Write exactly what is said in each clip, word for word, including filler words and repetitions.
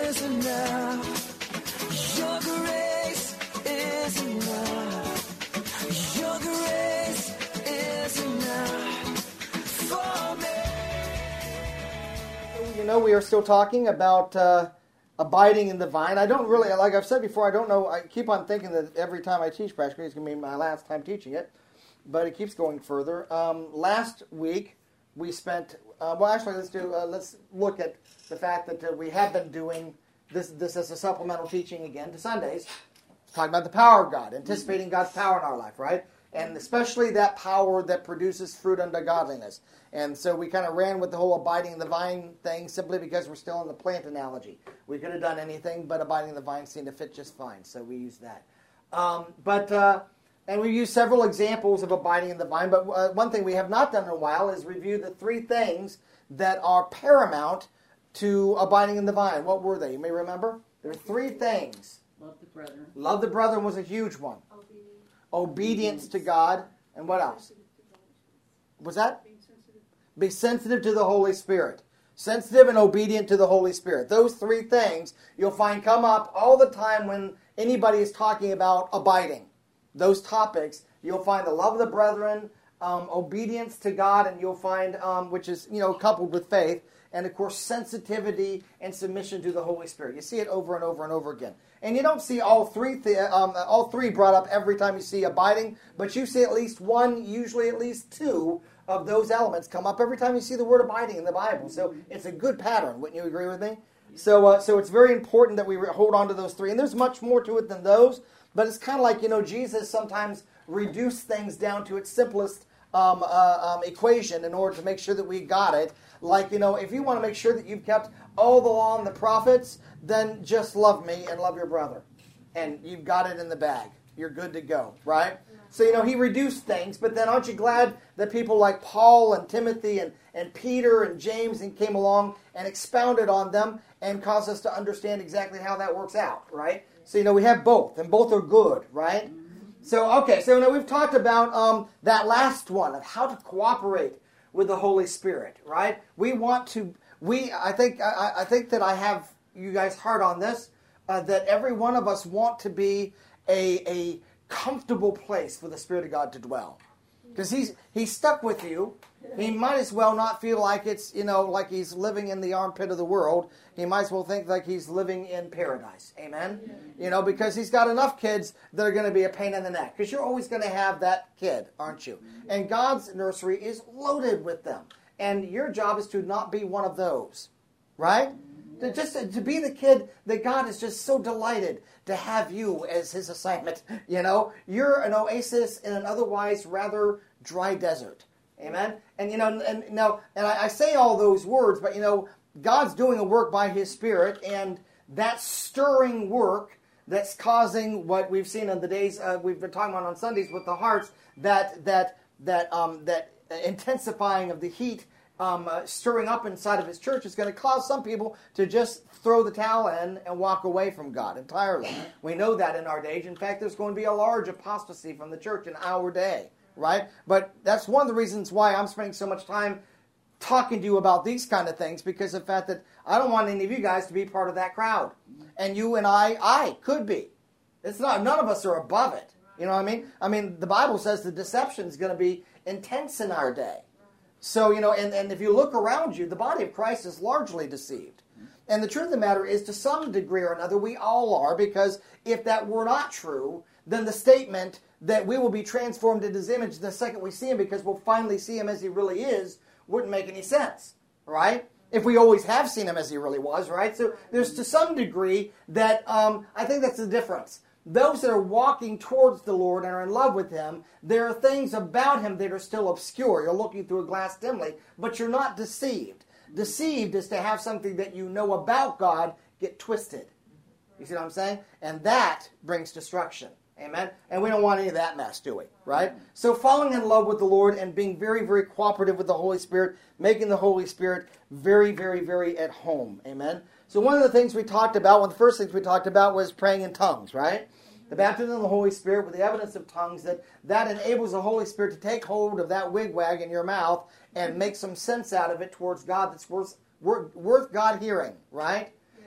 is enough. Your grace is enough. Your grace is enough for me. You know, we are still talking about uh, abiding in the vine. I don't really, like I've said before, I don't know, I keep on thinking that every time I teach practically it's going to be my last time teaching it, but it keeps going further. Um, last week we spent, uh, well actually let's do, uh, let's look at the fact that uh, we have been doing this, this as a supplemental teaching again to Sundays, talking about the power of God, anticipating God's power in our life, right? And especially that power that produces fruit unto godliness. And so we kind of ran with the whole abiding in the vine thing simply because we're still in the plant analogy. We could have done anything, but abiding in the vine seemed to fit just fine, so we used that. Um, but uh, and we used several examples of abiding in the vine, but uh, one thing we have not done in a while is review the three things that are paramount to abiding in the vine. What were they? You may remember? There are three things. Love the brethren. Love the brethren was a huge one. Obedience. Obedience to God. And what else? Was that? Being sensitive. Be sensitive to the Holy Spirit. Sensitive and obedient to the Holy Spirit. Those three things you'll find come up all the time when anybody is talking about abiding. Those topics, you'll find the love of the brethren, um, obedience to God, and you'll find, um, which is, you know, coupled with faith, and of course sensitivity and submission to the Holy Spirit. You see it over and over and over again. And you don't see all three th- um, all three brought up every time you see abiding, but you see at least one, usually at least two of those elements come up every time you see the word abiding in the Bible. So it's a good pattern. Wouldn't you agree with me? So uh, so it's very important that we re- hold on to those three. And there's much more to it than those, but it's kind of like, you know, Jesus sometimes reduced things down to its simplest um, uh, um, equation in order to make sure that we got it. Like, you know, if you want to make sure that you've kept all the law and the prophets, then just love me and love your brother. And you've got it in the bag. You're good to go, right? So, you know, he reduced things, but then aren't you glad that people like Paul and Timothy and, and Peter and James and came along and expounded on them and caused us to understand exactly how that works out, right? So, you know, we have both, and both are good, right? So, okay, so now we've talked about um, that last one of how to cooperate with the Holy Spirit, right? We want to, we, I think, I, I think that I have you guys hard on this, uh, that every one of us want to be a, a comfortable place for the Spirit of God to dwell. Because he's, he's stuck with you. He might as well not feel like it's, you know, like he's living in the armpit of the world. He might as well think like he's living in paradise. Amen? Yeah. You know, because he's got enough kids that are going to be a pain in the neck. Because you're always going to have that kid, aren't you? And God's nursery is loaded with them. And your job is to not be one of those. Right? To just to, to be the kid that God is just so delighted to have you as his assignment. You know, you're an oasis in an otherwise rather dry desert. Amen? And, you know, and now, and I, I say all those words, but, you know, God's doing a work by his Spirit, and that stirring work that's causing what we've seen in the days uh, we've been talking about on Sundays with the hearts, that that that um, that intensifying of the heat um, uh, stirring up inside of his church is going to cause some people to just throw the towel in and walk away from God entirely. We know that in our day. In fact, there's going to be a large apostasy from the church in our day. Right? But that's one of the reasons why I'm spending so much time talking to you about these kind of things, because of the fact that I don't want any of you guys to be part of that crowd. And you and I, I could be. It's not, none of us are above it. You know what I mean? I mean, the Bible says the deception is going to be intense in our day. So, you know, and, and if you look around you, the body of Christ is largely deceived. And the truth of the matter is, to some degree or another, we all are, because if that were not true, then the statement that we will be transformed into his image the second we see him, because we'll finally see him as he really is, wouldn't make any sense, right? If we always have seen him as he really was, right? So there's to some degree that, um, I think that's the difference. Those that are walking towards the Lord and are in love with him, there are things about him that are still obscure. You're looking through a glass dimly, but you're not deceived. Deceived is to have something that you know about God get twisted. You see what I'm saying? And that brings destruction. Amen? And we don't want any of that mess, do we? Right? So falling in love with the Lord and being very, very cooperative with the Holy Spirit, making the Holy Spirit very, very, very at home. Amen? So one of the things we talked about, one of the first things we talked about was praying in tongues, right? The baptism of the Holy Spirit with the evidence of tongues, that, that enables the Holy Spirit to take hold of that wigwag in your mouth and make some sense out of it towards God that's worth, worth, worth God hearing, right?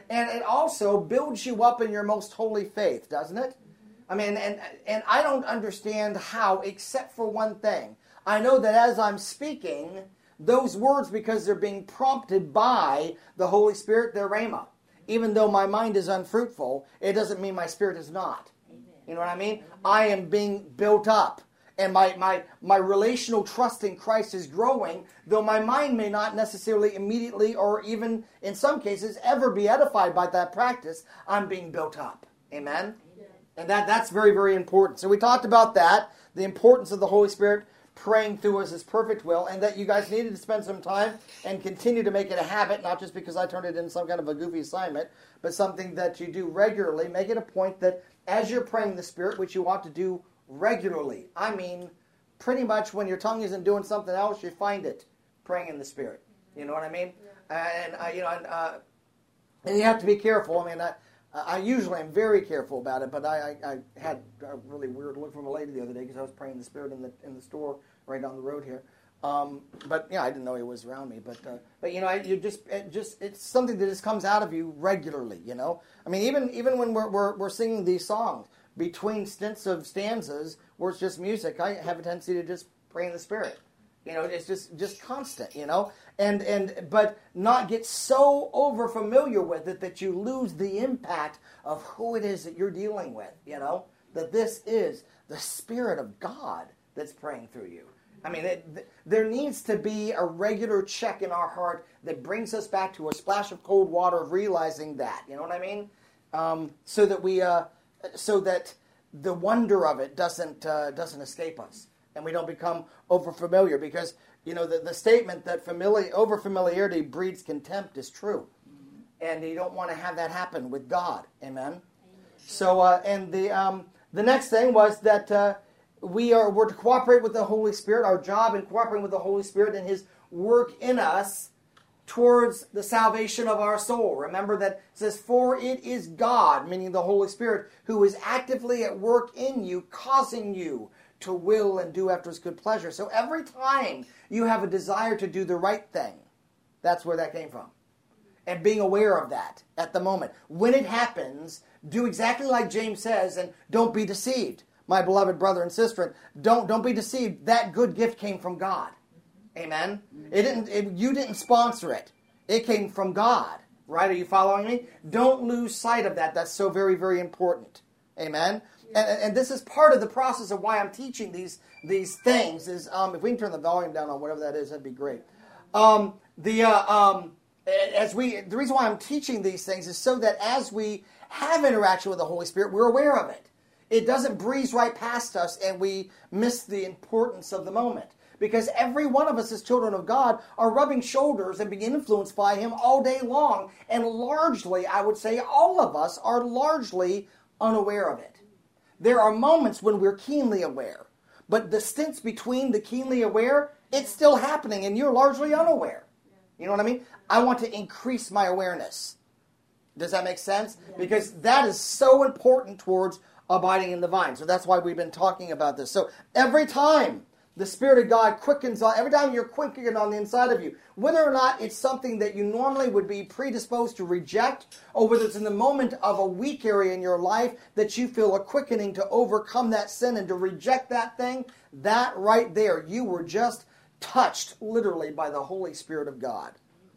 And it also builds you up in your most holy faith, doesn't it? I mean, and, and I don't understand how, except for one thing. I know that as I'm speaking, those words, because they're being prompted by the Holy Spirit, they're rhema. Even though my mind is unfruitful, it doesn't mean my spirit is not. Amen. You know what I mean? Amen. I am being built up. And my, my, my relational trust in Christ is growing, though my mind may not necessarily immediately or even in some cases ever be edified by that practice. I'm being built up. Amen? Amen. And that, that's very, very important. So we talked about that, the importance of the Holy Spirit praying through us His perfect will, and that you guys needed to spend some time and continue to make it a habit, not just because I turned it into some kind of a goofy assignment, but something that you do regularly. Make it a point that as you're praying the Spirit, which you ought to do regularly, I mean, pretty much when your tongue isn't doing something else, you find it praying in the Spirit. You know what I mean? Yeah. And uh, you know, and, uh, and you have to be careful. I mean, I, I usually am very careful about it, but I, I, I had a really weird look from a lady the other day because I was praying the Spirit in the in the store right down the road here. Um, but yeah, I didn't know He was around me. But uh, but you know, you just it just it's something that just comes out of you regularly. You know, I mean, even even when we're we're, we're singing these songs between stints of stanzas where it's just music, I have a tendency to just pray in the Spirit. You know, it's just, just constant, you know, and, and but not get so over familiar with it that you lose the impact of who it is that you're dealing with, you know, that this is the Spirit of God that's praying through you. I mean, it, th- there needs to be a regular check in our heart that brings us back to a splash of cold water of realizing that, you know what I mean? Um, so that we, uh, so that the wonder of it doesn't uh, doesn't escape us. And we don't become over-familiar because, you know, the, the statement that famili- over-familiarity breeds contempt is true. Mm-hmm. And you don't want to have that happen with God. Amen? Amen. So, uh, and the um, the next thing was that uh, we are we're to cooperate with the Holy Spirit. Our job in cooperating with the Holy Spirit and His work in us towards the salvation of our soul. Remember that it says, for it is God, meaning the Holy Spirit, who is actively at work in you, causing you to will and do after His good pleasure. So every time you have a desire to do the right thing, that's where that came from. And being aware of that at the moment. When it happens, do exactly like James says, and don't be deceived. My beloved brother and sister, don't, don't be deceived. That good gift came from God. Amen? It didn't. It, you didn't sponsor it. It came from God. Right? Are you following me? Don't lose sight of that. That's so very, very important. Amen? And, and this is part of the process of why I'm teaching these these things. Is um, if we can turn the volume down on whatever that is, that'd be great. Um, the uh, um, as we the reason why I'm teaching these things is so that as we have interaction with the Holy Spirit, we're aware of it. It doesn't breeze right past us, and we miss the importance of the moment. Because every one of us as children of God are rubbing shoulders and being influenced by Him all day long, and largely, I would say, all of us are largely unaware of it. There are moments when we're keenly aware. But the stints between the keenly aware, it's still happening and you're largely unaware. You know what I mean? I want to increase my awareness. Does that make sense? Because that is so important towards abiding in the vine. So that's why we've been talking about this. So every time the Spirit of God quickens on, every time you're quickened on the inside of you, whether or not it's something that you normally would be predisposed to reject, or whether it's in the moment of a weak area in your life that you feel a quickening to overcome that sin and to reject that thing, that right there, you were just touched literally by the Holy Spirit of God.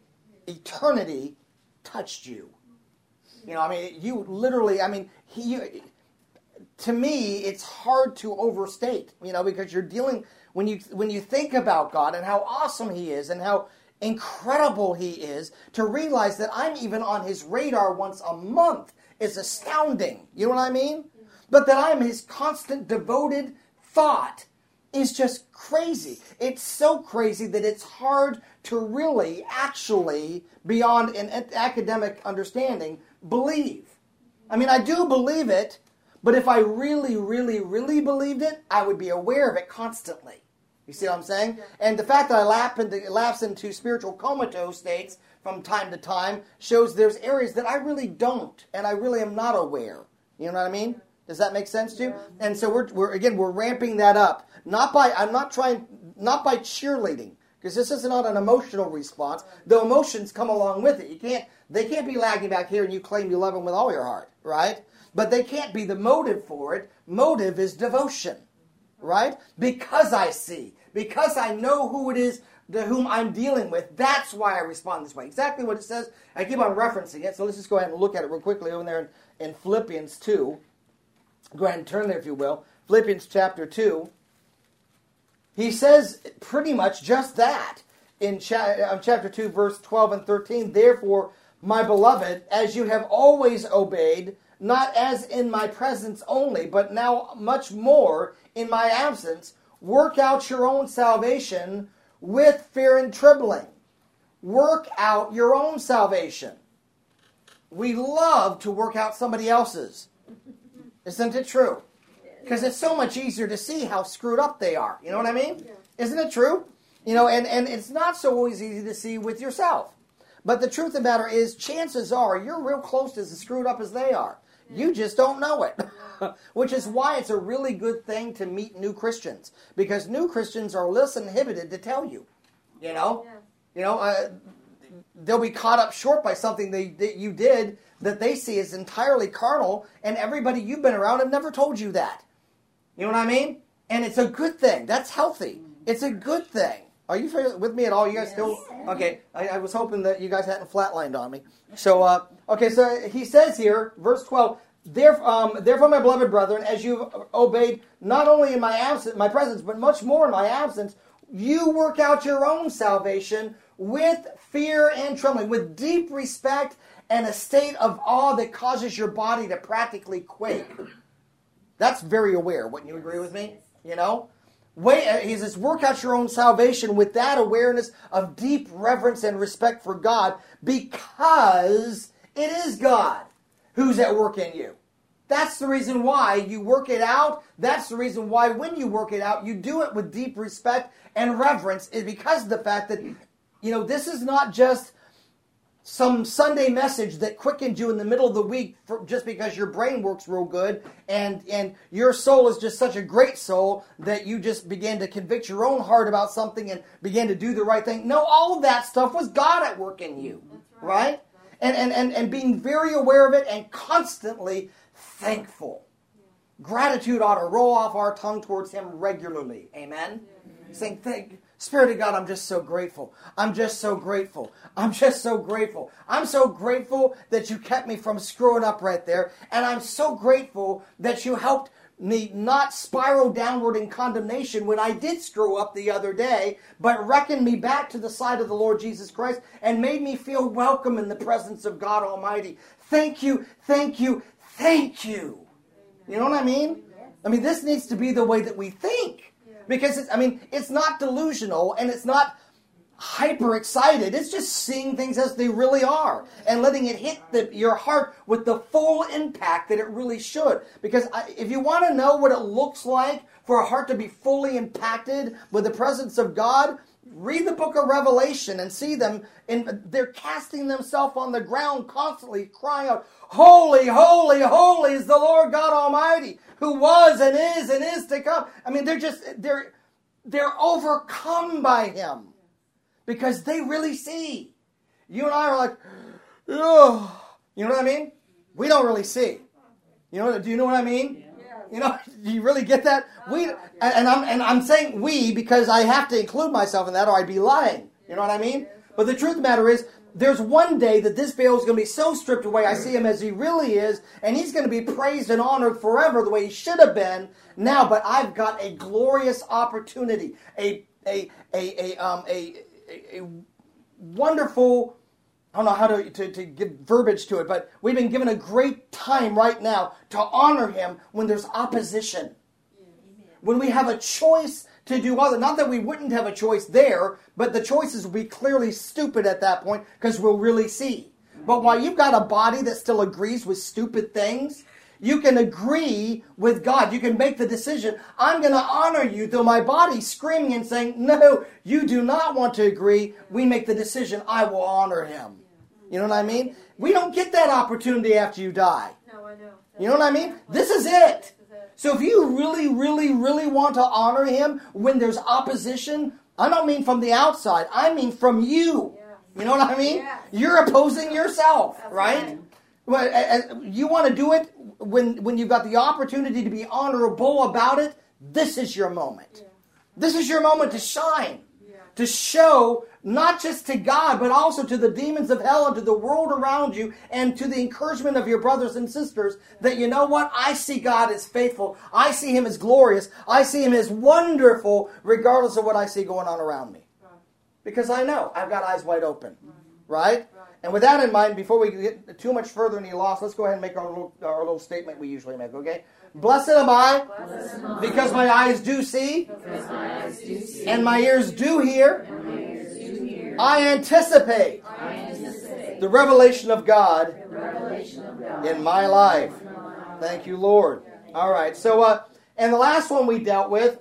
Eternity touched you. You know, I mean, you literally, I mean, he, to me, it's hard to overstate, you know, because you're dealing, when you when you think about God and how awesome He is and how incredible He is, to realize that I'm even on His radar once a month is astounding. You know what I mean? But that I'm His constant devoted thought is just crazy. It's so crazy that it's hard to really, actually, beyond an academic understanding, believe. I mean, I do believe it, but if I really, really, really believed it, I would be aware of it constantly. You see what I'm saying? And the fact that I lapse into, lapse into spiritual comatose states from time to time shows there's areas that I really don't, and I really am not aware. You know what I mean? Does that make sense to you? And so we're, we're again, we're ramping that up. Not by, I'm not trying, not by cheerleading, Because this is not an emotional response. The emotions come along with it. You can't, they can't be lagging back here and you claim you love them with all your heart, right? But they can't be the motive for it. Motive is devotion, right? Because I see, because I know who it is to whom I'm dealing with, that's why I respond this way. Exactly what it says. I keep on referencing it, so let's just go ahead and look at it real quickly over there in, in Philippians two. Go ahead and turn there if you will. Philippians chapter two. He says pretty much just that in cha- chapter two, verse twelve and thirteen. Therefore, my beloved, as you have always obeyed, not as in my presence only, but now much more in my absence, work out your own salvation with fear and trembling. Work out your own salvation. We love to work out somebody else's. Isn't it true? Because it's so much easier to see how screwed up they are. You know what I mean? Yeah. Isn't it true? You know, and, and it's not so always easy to see with yourself. But the truth of the matter is, chances are you're real close to as screwed up as they are. You just don't know it. Which is why it's a really good thing to meet new Christians. Because new Christians are less inhibited to tell you. You know? Yeah. You know, uh, they'll be caught up short by something they, that you did that they see as entirely carnal, and everybody you've been around have never told you that. You know what I mean? And it's a good thing. That's healthy. It's a good thing. Are you with me at all? You guys still? Okay. I, I was hoping that you guys hadn't flatlined on me. So, uh, okay, so he says here, verse twelve, Therefore, um, therefore, my beloved brethren, as you've obeyed not only in my absence, my presence, but much more in my absence, you work out your own salvation with fear and trembling, with deep respect and a state of awe that causes your body to practically quake. That's very aware. Wouldn't you agree with me? You know? Wait, he says, work out your own salvation with that awareness of deep reverence and respect for God, because it is God who's at work in you. That's the reason why you work it out. That's the reason why when you work it out, you do it with deep respect and reverence, is because of the fact that, you know, this is not just some Sunday message that quickens you in the middle of the week for, just because your brain works real good and, and your soul is just such a great soul that you just begin to convict your own heart about something and begin to do the right thing. No, all of that stuff was God at work in you, right? right? And, and, and, and being very aware of it and constantly thankful. Gratitude ought to roll off our tongue towards Him regularly. Amen? Yeah. Saying, thank Spirit of God, I'm just so grateful. I'm just so grateful. I'm just so grateful. I'm so grateful that you kept me from screwing up right there. And I'm so grateful that you helped me not spiral downward in condemnation when I did screw up the other day, but reckoned me back to the side of the Lord Jesus Christ and made me feel welcome in the presence of God Almighty. Thank you, thank you, thank you. You know what I mean? I mean, this needs to be the way that we think. Because, it's, I mean, it's not delusional and it's not hyper excited. It's just seeing things as they really are and letting it hit the, your heart with the full impact that it really should. Because I, if you want to know what it looks like for a heart to be fully impacted with the presence of God, read the book of Revelation and see them. In, they're casting themselves on the ground constantly, crying out, "Holy, holy, holy is the Lord God Almighty, who was and is and is to come." I mean, they're just, they're, they're overcome by Him because they really see. You and I are like, oh, you know what I mean? We don't really see. You know, do you know what I mean? You know, do you really get that? We, and I'm, and I'm saying we because I have to include myself in that or I'd be lying. You know what I mean? But the truth of the matter is, there's one day that this veil is going to be so stripped away, I see Him as He really is, and He's going to be praised and honored forever the way He should have been now. But I've got a glorious opportunity, a a a a um a a, a wonderful. I don't know how to, to, to give verbiage to it, but we've been given a great time right now to honor Him when there's opposition. Yeah, when we have a choice to do other. Not that we wouldn't have a choice there, but the choices will be clearly stupid at that point because we'll really see. But while you've got a body that still agrees with stupid things, you can agree with God. You can make the decision, I'm going to honor you, though my body's screaming and saying, no, you do not want to agree. We make the decision, I will honor Him. You know what I mean? We don't get that opportunity after you die. No, I know. You know what I mean? This is it. So if you really, really, really want to honor Him when there's opposition, I don't mean from the outside. I mean from you. Yeah. You know what I mean? Yeah. You're opposing yourself, That's right? right. Well, a- a- you want to do it when, when you've got the opportunity to be honorable about it. This is your moment. Yeah. This is your moment to shine. Yeah. To show not just to God, but also to the demons of hell and to the world around you and to the encouragement of your brothers and sisters that, you know what, I see God as faithful. I see Him as glorious. I see Him as wonderful regardless of what I see going on around me. Right. Because I know I've got eyes wide open. Right. Right? Right. And with that in mind, before we get too much further in the loss, let's go ahead and make our little, our little statement we usually make, okay? Blessed am I, Blessed am I, because my eyes do see, because my eyes do see, and my ears do hear. and my ears do hear. I anticipate I anticipate the revelation of God the revelation of God in my life. in my life. Thank you, Lord. All right. So, uh, and the last one we dealt with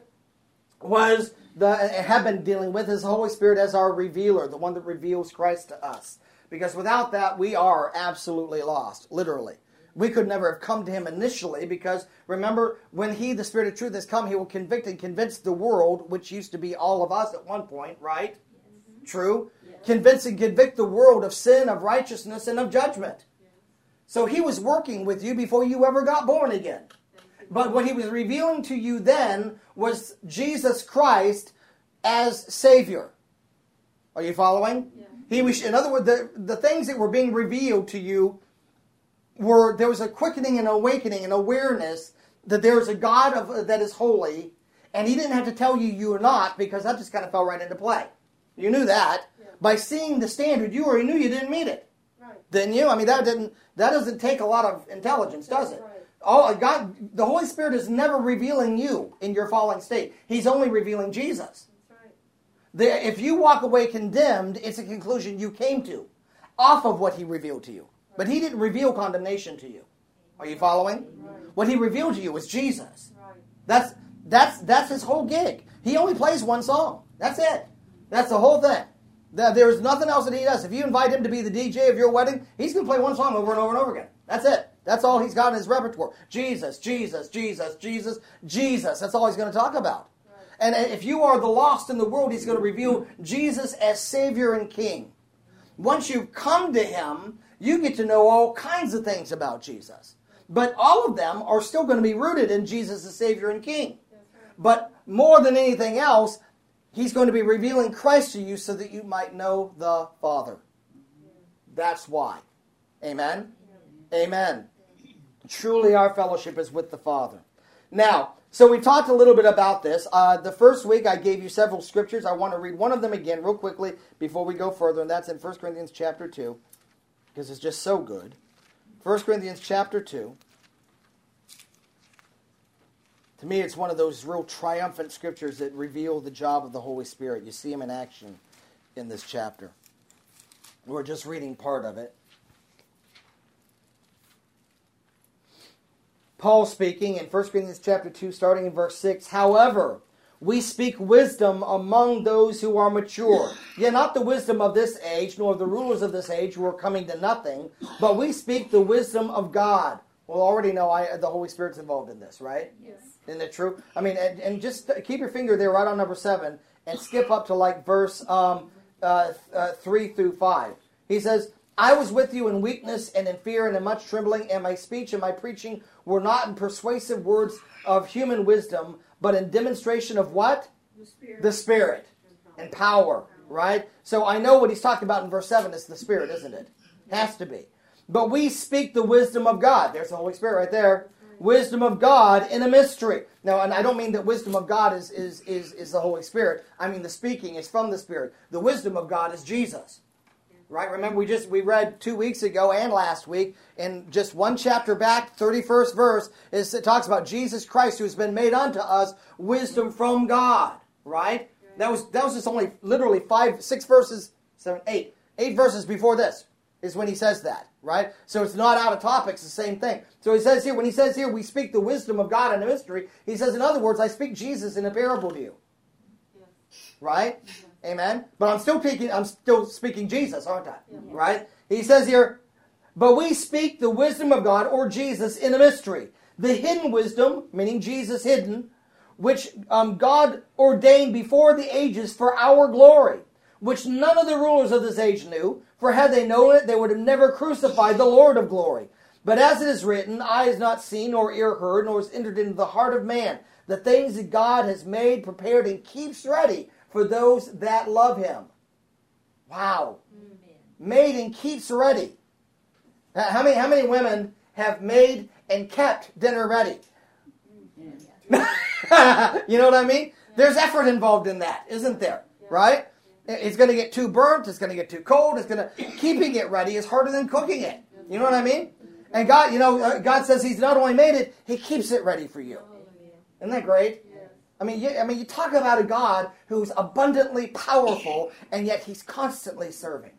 was the have been dealing with is the Holy Spirit as our revealer, the one that reveals Christ to us. Because without that, we are absolutely lost, literally. We could never have come to Him initially because, remember, when He, the Spirit of truth, has come, He will convict and convince the world, which used to be all of us at one point, right? Yes. True? Yes. Convince and convict the world of sin, of righteousness, and of judgment. Yes. So He was working with you before you ever got born again. But what He was revealing to you then was Jesus Christ as Savior. Are you following? Yeah. He was, in other words, the, the things that were being revealed to you were, there was a quickening and awakening and awareness that there is a God of, that is holy, and He didn't have to tell you you are not, because that just kind of fell right into play. You knew that. Yeah. By seeing the standard, you already knew you didn't meet it. Right. Didn't you? I mean, that didn't that doesn't take a lot of intelligence, does it? Right. All God, the Holy Spirit is never revealing you in your fallen state. He's only revealing Jesus. That's right. The, if you walk away condemned, it's a conclusion you came to off of what He revealed to you. But He didn't reveal condemnation to you. Are you following? Right. What He revealed to you was Jesus. Right. That's that's that's His whole gig. He only plays one song. That's it. That's the whole thing. There's nothing else that He does. If you invite Him to be the D J of your wedding, He's going to play one song over and over and over again. That's it. That's all He's got in His repertoire. Jesus, Jesus, Jesus, Jesus, Jesus. That's all He's going to talk about. Right. And if you are the lost in the world, He's going to reveal Jesus as Savior and King. Once you've come to Him, you get to know all kinds of things about Jesus. But all of them are still going to be rooted in Jesus as Savior and King. But more than anything else, He's going to be revealing Christ to you so that you might know the Father. That's why. Amen? Amen. Truly our fellowship is with the Father. Now, so we talked a little bit about this. Uh, the first week I gave you several scriptures. I want to read one of them again real quickly before we go further, and that's in First Corinthians chapter two. Because it's just so good. First Corinthians chapter two. To me, it's one of those real triumphant scriptures that reveal the job of the Holy Spirit. You see Him in action in this chapter. We're just reading part of it. Paul speaking in First Corinthians chapter two, starting in verse six. However, we speak wisdom among those who are mature. Yet not the wisdom of this age, nor of the rulers of this age who are coming to nothing, but we speak the wisdom of God. Well, already know I, the Holy Spirit's involved in this, right? Yes. Isn't it true? I mean, and, and just keep your finger there right on number seven and skip up to like verse um, uh, uh, three through five. He says, I was with you in weakness and in fear and in much trembling, and my speech and my preaching were not in persuasive words of human wisdom, but in demonstration of what? The Spirit. The Spirit and power, right? So I know what he's talking about in verse seven is the Spirit, isn't it? Has to be. But we speak the wisdom of God. There's the Holy Spirit right there. Wisdom of God in a mystery. Now, and I don't mean that wisdom of God is, is, is, is the Holy Spirit. I mean the speaking is from the Spirit. The wisdom of God is Jesus. Right? Remember, we just we read two weeks ago and last week in just one chapter back, thirty-first verse, is, it talks about Jesus Christ who has been made unto us wisdom from God. Right? That was that was just only literally five, six verses, seven, eight, eight verses before this is when he says that. Right? So it's not out of topic, it's the same thing. So he says here, when he says here, we speak the wisdom of God in a mystery, he says, in other words, I speak Jesus in a parable to you. Right? Amen. But I'm still speaking. I'm still speaking Jesus, aren't I? Yeah. Right? He says here, but we speak the wisdom of God or Jesus in a mystery. The hidden wisdom, meaning Jesus hidden, which um, God ordained before the ages for our glory, which none of the rulers of this age knew, for had they known it, they would have never crucified the Lord of glory. But as it is written, eye has not seen, nor ear heard, nor has entered into the heart of man, the things that God has made, prepared, and keeps ready for those that love him. Wow. Amen. Made and keeps ready. How many, how many women have made and kept dinner ready? You know what I mean? There's effort involved in that, isn't there? Right? It's going to get too burnt. It's going to get too cold. It's going to keeping it ready is harder than cooking it. You know what I mean? And God, you know, God says He's not only made it, He keeps it ready for you. Isn't that great? I mean, you, I mean, you talk about a God who's abundantly powerful, and yet He's constantly serving.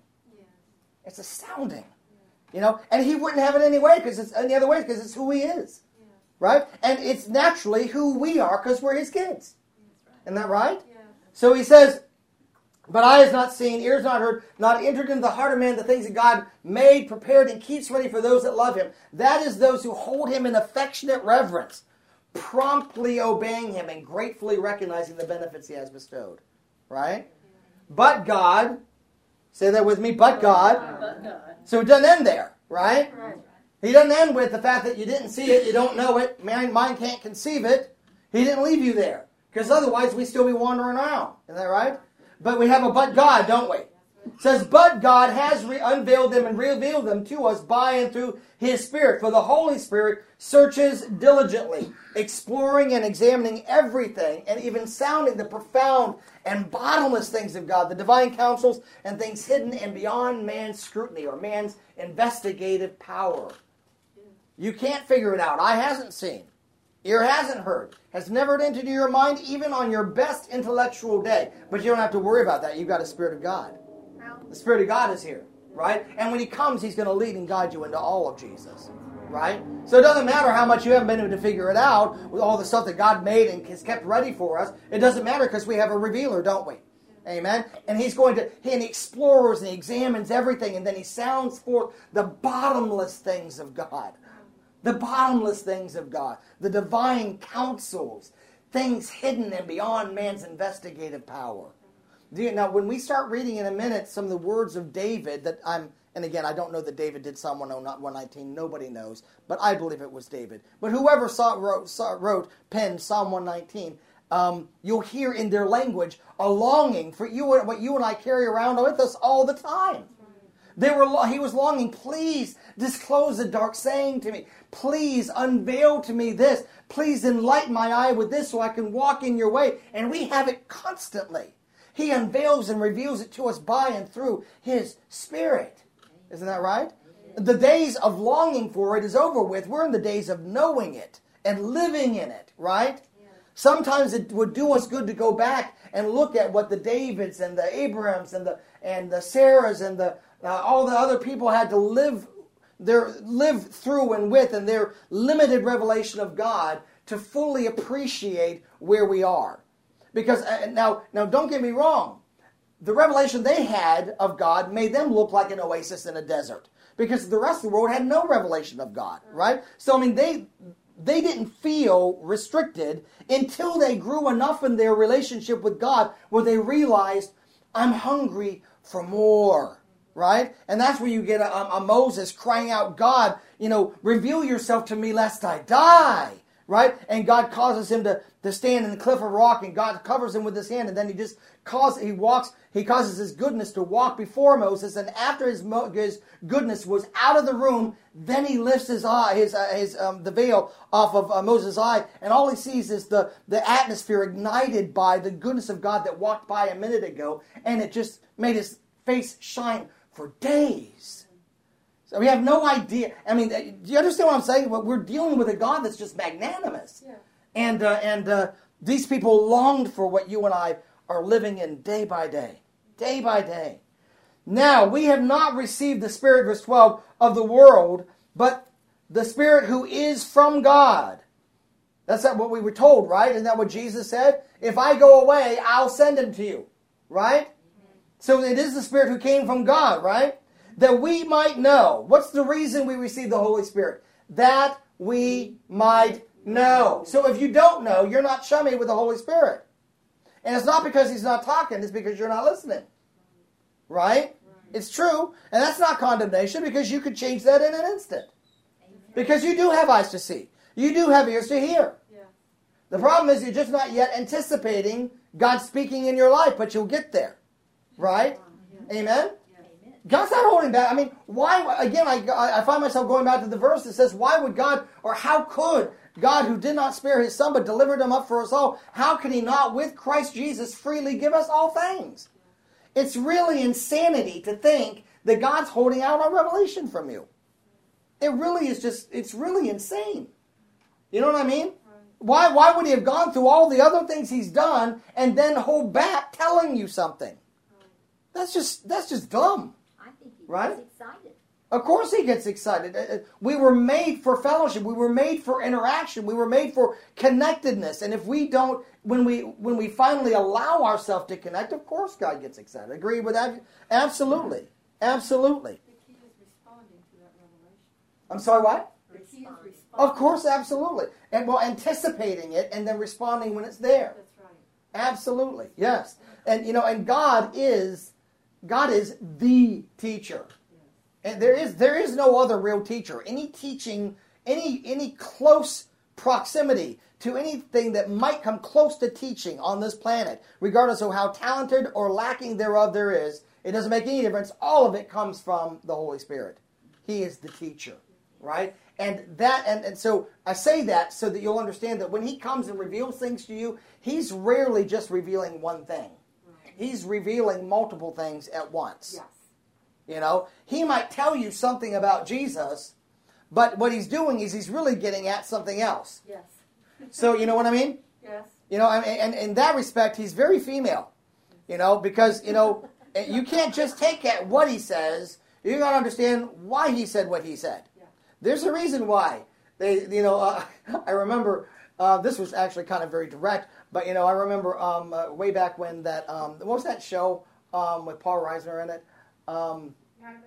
It's astounding, you know. And He wouldn't have it any way because it's any other way because it's who He is, right? And it's naturally who we are because we're His kids. Isn't that right? So He says, "But eye has not seen, ears not heard, not entered into the heart of man the things that God made, prepared, and keeps ready for those that love Him. That is those who hold Him in affectionate reverence, promptly obeying Him and gratefully recognizing the benefits He has bestowed." Right? But God, say that with me, but God. But God. So it doesn't end there, right? Right. He doesn't end with the fact that you didn't see it, you don't know it, mind, mind can't conceive it. He didn't leave you there. Because otherwise we'd still be wandering around. Isn't that right? But we have a but God, don't we? It says, but God has re- unveiled them and revealed them to us by and through His Spirit. For the Holy Spirit searches diligently, exploring and examining everything, and even sounding the profound and bottomless things of God, the divine counsels and things hidden and beyond man's scrutiny or man's investigative power. You can't figure it out. Eye hasn't seen. Ear hasn't heard. Has never entered your mind, even on your best intellectual day. But you don't have to worry about that. You've got a Spirit of God. The Spirit of God is here, right? And when He comes, He's going to lead and guide you into all of Jesus, right? So it doesn't matter how much you haven't been able to figure it out with all the stuff that God made and has kept ready for us. It doesn't matter because we have a revealer, don't we? Amen? And He's going to, and He explores and He examines everything, and then He sounds forth the bottomless things of God. The bottomless things of God. The divine counsels. Things hidden and beyond man's investigative power. Now, when we start reading in a minute some of the words of David that I'm, and again, I don't know that David did Psalm one nineteen, nobody knows, but I believe it was David. But whoever saw, wrote, saw, wrote, penned Psalm one nineteen, um, you'll hear in their language a longing for you, what you and I carry around with us all the time. They were, he was longing, please disclose the dark saying to me. Please unveil to me this. Please enlighten my eye with this so I can walk in your way. And we have it constantly. He unveils and reveals it to us by and through His Spirit. Isn't that right? The days of longing for it is over with. We're in the days of knowing it and living in it, right? Sometimes it would do us good to go back and look at what the Davids and the Abrahams and the and the Sarahs and the uh, all the other people had to live their live through and with, and their limited revelation of God to fully appreciate where we are. Because uh, now, now, don't get me wrong. The revelation they had of God made them look like an oasis in a desert, because the rest of the world had no revelation of God, right? So I mean, they they didn't feel restricted until they grew enough in their relationship with God where they realized, I'm hungry for more, right? And that's where you get a, a Moses crying out, God, you know, reveal yourself to me lest I die. Right? And God causes him to, to stand in the cliff of rock, and God covers him with His hand, and then he just causes, he walks, he causes His goodness to walk before Moses, and after his, his goodness was out of the room, then He lifts his eye, his, uh, his um, the veil off of uh, Moses' eye, and all he sees is the, the atmosphere ignited by the goodness of God that walked by a minute ago, and it just made his face shine for days. So we have no idea. I mean, do you understand what I'm saying? We're dealing with a God that's just magnanimous. Yeah. And uh, and uh, these people longed for what you and I are living in day by day. Day by day. Now, we have not received the Spirit, verse twelve, of the world, but the Spirit who is from God. That's not what we were told, right? Isn't that what Jesus said? If I go away, I'll send Him to you. Right? Mm-hmm. So it is the Spirit who came from God, right? That we might know. What's the reason we receive the Holy Spirit? That we might No. So if you don't know, you're not chummy with the Holy Spirit. And it's not because he's not talking, it's because you're not listening. Right? It's true. And that's not condemnation because you could change that in an instant. Because you do have eyes to see. You do have ears to hear. The problem is you're just not yet anticipating God speaking in your life, but you'll get there. Right? Amen? God's not holding back. I mean, why, again, I, I find myself going back to the verse that says, why would God, or how could God, who did not spare his son, but delivered him up for us all, how could he not, with Christ Jesus, freely give us all things? It's really insanity to think that God's holding out on revelation from you. It really is just, it's really insane. You know what I mean? Why, why would he have gone through all the other things he's done and then hold back telling you something? That's just, that's just dumb. I think he Right? was excited. Of course he gets excited. Uh, uh, We were made for fellowship. We were made for interaction. We were made for connectedness. And if we don't, when we when we finally allow ourselves to connect, of course God gets excited. Agree with that? Absolutely. Absolutely. The key is responding to that revelation. I'm sorry, what? The key is responding. Of course, absolutely. And well, anticipating it and then responding when it's there. That's right. Absolutely. Yes. And you know, and God is God is the teacher. And there is there is no other real teacher. Any teaching, any any close proximity to anything that might come close to teaching on this planet, regardless of how talented or lacking thereof there is, it doesn't make any difference. All of it comes from the Holy Spirit. He is the teacher, right? And that and, and so I say that so that you'll understand that when he comes and reveals things to you, he's rarely just revealing one thing. He's revealing multiple things at once. Yes. You know, he might tell you something about Jesus, but what he's doing is he's really getting at something else. Yes. So, you know what I mean? Yes. You know, and, and in that respect, he's very female. You know, because, you know, you can't just take at what he says. You got to understand why he said what he said. Yeah. There's a reason why. They, you know, uh, I remember, uh, this was actually kind of very direct, but, you know, I remember um, uh, way back when that, um, what was that show um, with Paul Reisner in it? Um,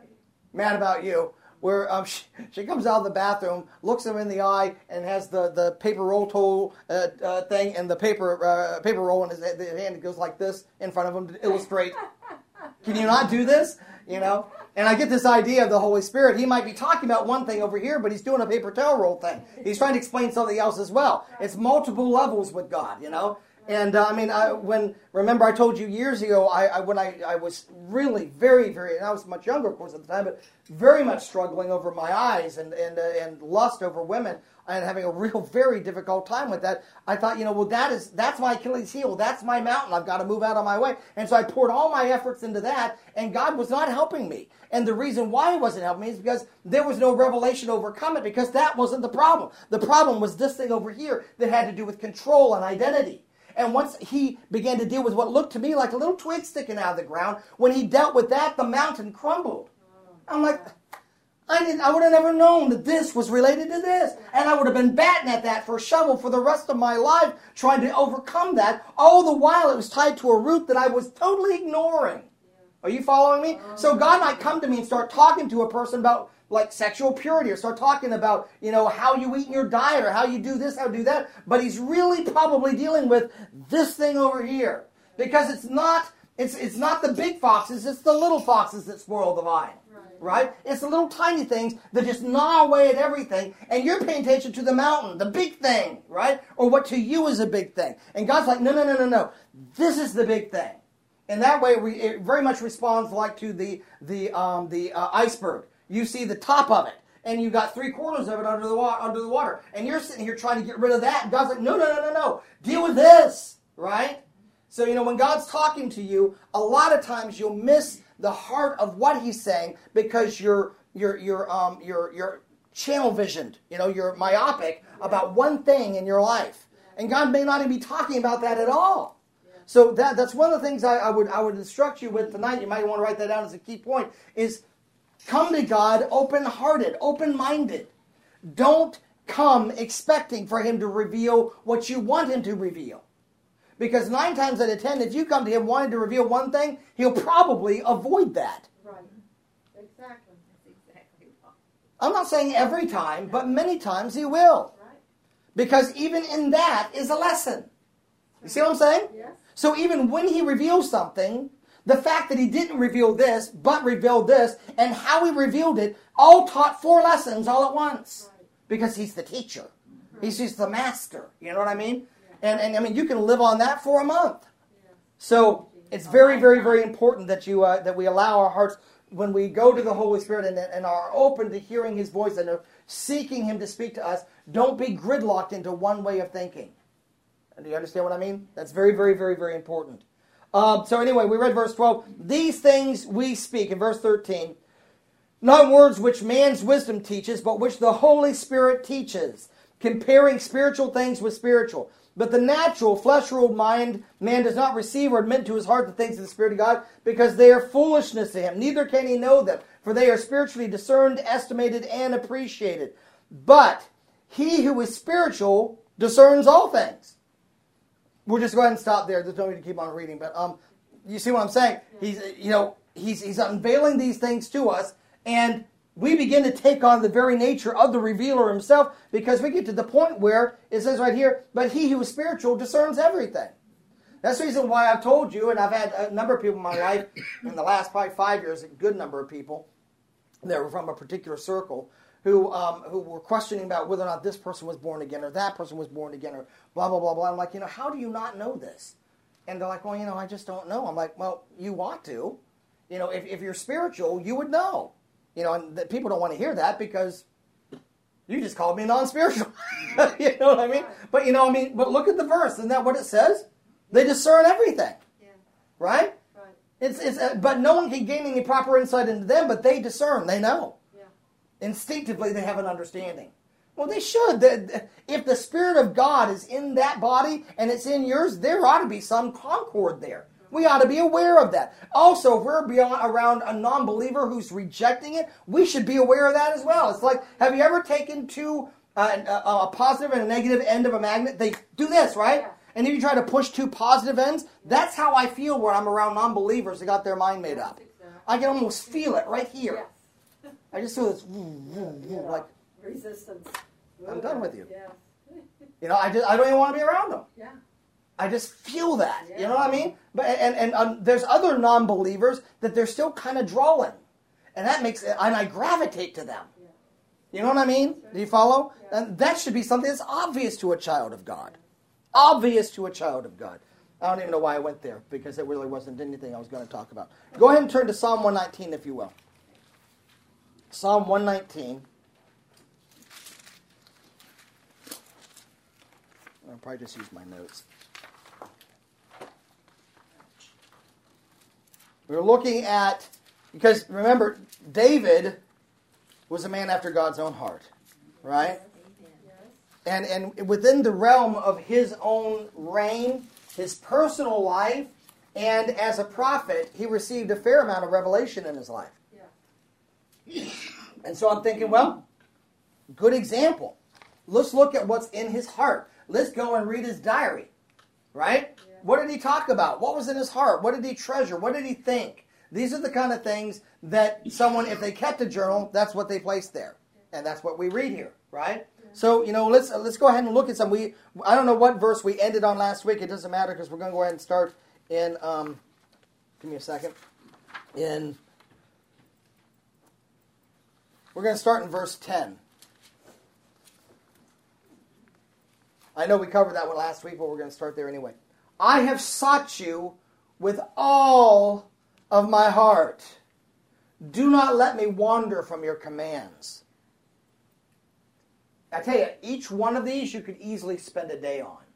Mad About You, where um, she, she comes out of the bathroom, looks him in the eye, and has the, the paper roll tool uh, uh, thing and the paper uh, paper roll in his hand, the hand goes like this in front of him to illustrate. Can you not do this? You know? And I get this idea of the Holy Spirit. He might be talking about one thing over here, but he's doing a paper towel roll thing. He's trying to explain something else as well. It's multiple levels with God, you know? And uh, I mean, I, when remember I told you years ago, I, I when I, I was really very, very, and I was much younger, of course, at the time, but very much struggling over my eyes and and uh, and lust over women, and having a real, very difficult time with that. I thought, you know, well, that is that's my Achilles heel. That's my mountain. I've got to move out of my way. And so I poured all my efforts into that, and God was not helping me. And the reason why He wasn't helping me is because there was no revelation to overcome it, because that wasn't the problem. The problem was this thing over here that had to do with control and identity. And once he began to deal with what looked to me like a little twig sticking out of the ground, when he dealt with that, the mountain crumbled. I'm like, I didn't. I would have never known that this was related to this. And I would have been batting at that for a shovel for the rest of my life, trying to overcome that. All the while it was tied to a root that I was totally ignoring. Are you following me? So God might come to me and start talking to a person about like sexual purity, or start talking about, you know, how you eat in your diet, or how you do this, how you do that. But he's really probably dealing with this thing over here. Because it's not it's it's not the big foxes, it's the little foxes that spoil the vine. Right? right? It's the little tiny things that just gnaw away at everything, and you're paying attention to the mountain, the big thing, right? Or what to you is a big thing. And God's like, no, no, no, no, no. This is the big thing. And that way it very much responds like to the the um, the uh, iceberg. You see the top of it, and you got three quarters of it under the wa- under the water, and you're sitting here trying to get rid of that. And God's like, no, no, no, no, no. Deal with this, right? So, you know, when God's talking to you, a lot of times you'll miss the heart of what He's saying because you're you're you're um you're you're channel visioned. You know, you're myopic about one thing in your life, and God may not even be talking about that at all. So that that's one of the things I, I would I would instruct you with tonight. You might want to write that down as a key point. Is come to God open-hearted, open-minded. Don't come expecting for Him to reveal what you want Him to reveal. Because nine times out of ten, if you come to Him wanting to reveal one thing, He'll probably avoid that. Right. Exactly. That's exactly right. I'm not saying every time, but many times He will. Right. Because even in that is a lesson. You see what I'm saying? Yes. So even when he reveals something, the fact that he didn't reveal this, but revealed this, and how he revealed it, all taught four lessons all at once. Right. Because he's the teacher. He's just the master. You know what I mean? And, and I mean, you can live on that for a month. Yeah. So it's very, very, very important that you uh, that we allow our hearts, when we go to the Holy Spirit and, and are open to hearing His voice and are seeking Him to speak to us, don't be gridlocked into one way of thinking. Do you understand what I mean? That's very, very, very, very important. Um, so anyway, we read verse twelve. These things we speak, in verse thirteen, not words which man's wisdom teaches, but which the Holy Spirit teaches, comparing spiritual things with spiritual. But the natural, flesh-ruled mind, man does not receive or admit to his heart the things of the Spirit of God, because they are foolishness to him. Neither can he know them, for they are spiritually discerned, estimated, and appreciated. But he who is spiritual discerns all things. We'll just go ahead and stop there. There's no need to keep on reading. But um, you see what I'm saying? He's, you know, he's he's unveiling these things to us, and we begin to take on the very nature of the revealer himself, because we get to the point where it says right here, but he who is spiritual discerns everything. That's the reason why I've told you, and I've had a number of people in my life in the last probably five years, a good number of people that were from a particular circle, who um, who were questioning about whether or not this person was born again, or that person was born again, or blah, blah, blah, blah. I'm like, you know, how do you not know this? And they're like, well, you know, I just don't know. I'm like, well, you ought to. You know, if, if you're spiritual, you would know. You know, and the, people don't want to hear that because you just called me non-spiritual. You know what I mean? But, you know, I mean, but look at the verse. Isn't that what it says? They discern everything. Yeah. Right? Right. It's it's. Uh, but no one can gain any proper insight into them, but they discern. They know. Yeah. Instinctively, they have an understanding. Well, they should. The- If the Spirit of God is in that body and it's in yours, there ought to be some concord there. We ought to be aware of that. Also, if we're beyond, around a non-believer who's rejecting it, we should be aware of that as well. It's like, have you ever taken two, uh, a, a positive and a negative end of a magnet? They do this, right? Yeah. And if you try to push two positive ends, that's how I feel when I'm around non-believers that got their mind made up. Exactly. I can almost feel it right here. Yes. I just feel this, vroom, vroom, vroom, like, Resistance. I'm done with you. Yes. you know, I just I don't even want to be around them. Yeah. I just feel that. Yeah. You know what I mean? But and and um, there's other non-believers that they're still kind of drawing, and that makes it, and I gravitate to them. Yeah. You know what I mean? Do you follow? Yeah. And that should be something that's obvious to a child of God. Obvious to a child of God. I don't even know why I went there, because it really wasn't anything I was going to talk about. Go ahead and turn to Psalm one nineteen, if you will. Psalm one nineteen. I'll probably just use my notes. We're looking at, because remember, David was a man after God's own heart, right? And and within the realm of his own reign, his personal life, and as a prophet, he received a fair amount of revelation in his life. Yeah. And so I'm thinking, well, good example. Let's look at what's in his heart. Let's go and read his diary, right? Yeah. What did he talk about? What was in his heart? What did he treasure? What did he think? These are the kind of things that someone, if they kept a journal, that's what they placed there. And that's what we read here, right? Yeah. So, you know, let's let's go ahead and look at some. We I don't know what verse we ended on last week. It doesn't matter, because we're going to go ahead and start in, um, give me a second, in, we're going to start in verse ten. I know we covered that one last week, but we're going to start there anyway. I have sought you with all of my heart. Do not let me wander from your commands. I tell you, each one of these you could easily spend a day on.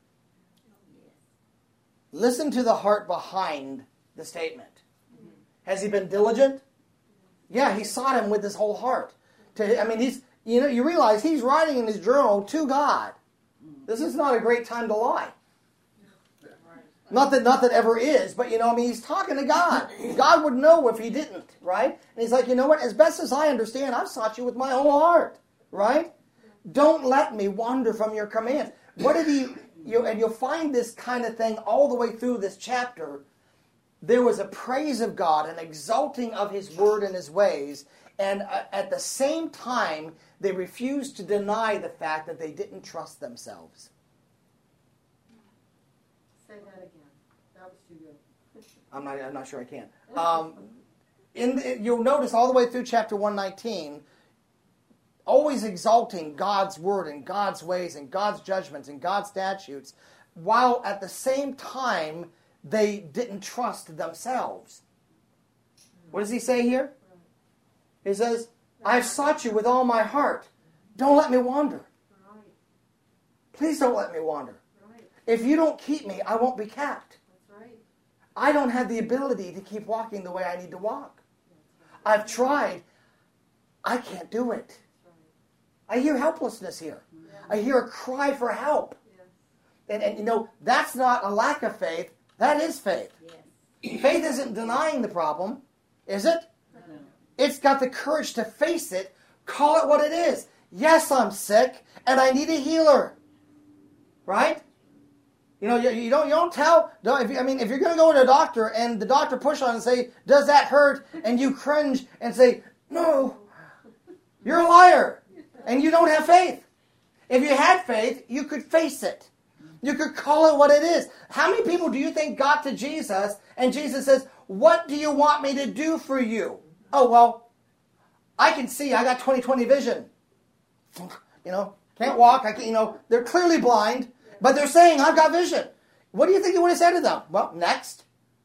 Listen to the heart behind the statement. Has he been diligent? Yeah, he sought him with his whole heart. To, I mean, he's you know, you realize he's writing in his journal to God. This is not a great time to lie. Not that not that ever is, but, you know, I mean, he's talking to God. God would know if he didn't, right? And he's like, you know what? As best as I understand, I've sought you with my whole heart, right? Don't let me wander from your commands. What did he, you and you'll find this kind of thing all the way through this chapter. There was a praise of God, an exalting of his word and his ways, And uh, at the same time, they refused to deny the fact that they didn't trust themselves. Say that again. That was too good. I'm not, I'm not sure I can. Um, in the, you'll notice all the way through chapter one nineteen, always exalting God's word and God's ways and God's judgments and God's statutes, while at the same time, they didn't trust themselves. What does he say here? He says, I've sought you with all my heart. Don't let me wander. Right. Please don't let me wander. Right. If you don't keep me, I won't be kept. That's right. I don't have the ability to keep walking the way I need to walk. I've tried. I can't do it. I hear helplessness here. I hear a cry for help. And, and you know, that's not a lack of faith. That is faith. Yes. Faith isn't denying the problem, is it? No. It's got the courage to face it, call it what it is. Yes, I'm sick, and I need a healer. Right? You know, you, you don't you don't tell. Don't, if you, I mean, if you're going to go to a doctor and the doctor push on and say, "Does that hurt?" and you cringe and say, "No," you're a liar, and you don't have faith. If you had faith, you could face it. You could call it what it is. How many people do you think got to Jesus and Jesus says, "What do you want me to do for you?" Oh, well, I can see. I got twenty twenty vision. You know, can't walk. I can, you know, they're clearly blind, but they're saying, "I've got vision." What do you think he would have said to them? Well, next.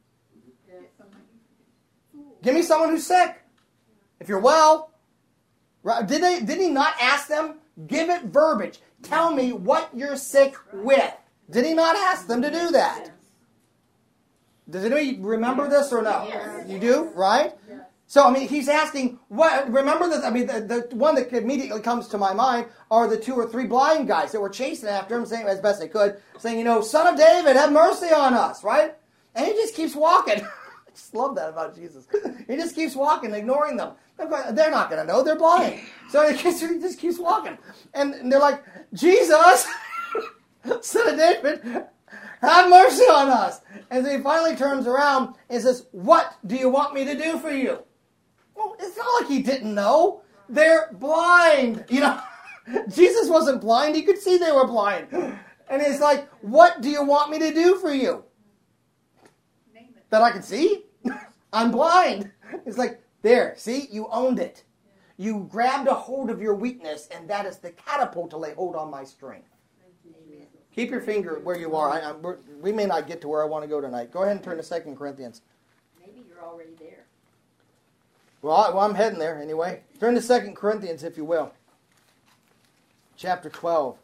Give me someone who's sick. If you're well. Right? Did they? Did he not ask them? Give it verbiage. Tell me what you're sick with. Did he not ask them to do that? Does anybody remember this or no? Yes. You do, right? Yes. So, I mean, he's asking, what? Remember that, I mean, the, the one that immediately comes to my mind are the two or three blind guys that were chasing after him, saying as best they could, saying, you know, "Son of David, have mercy on us," right? And he just keeps walking. I just love that about Jesus. He just keeps walking, ignoring them. They're not going to know. They're blind. So he just keeps walking. And they're like, "Jesus, Son of David, have mercy on us." And then he finally turns around and says, "What do you want me to do for you?" Well, it's not like he didn't know. They're blind. You know, Jesus wasn't blind. He could see they were blind. And he's like, "What do you want me to do for you?" That I can see? I'm blind. It's like, there, see, you owned it. You grabbed a hold of your weakness, and that is the catapult to lay hold on my strength. Amen. Keep your finger where you are. I, I, we're, we may not get to where I want to go tonight. Go ahead and turn to Second Corinthians. Maybe you're already there. Well, I, well, I'm heading there anyway. Turn to Second Corinthians, if you will. Chapter twelve.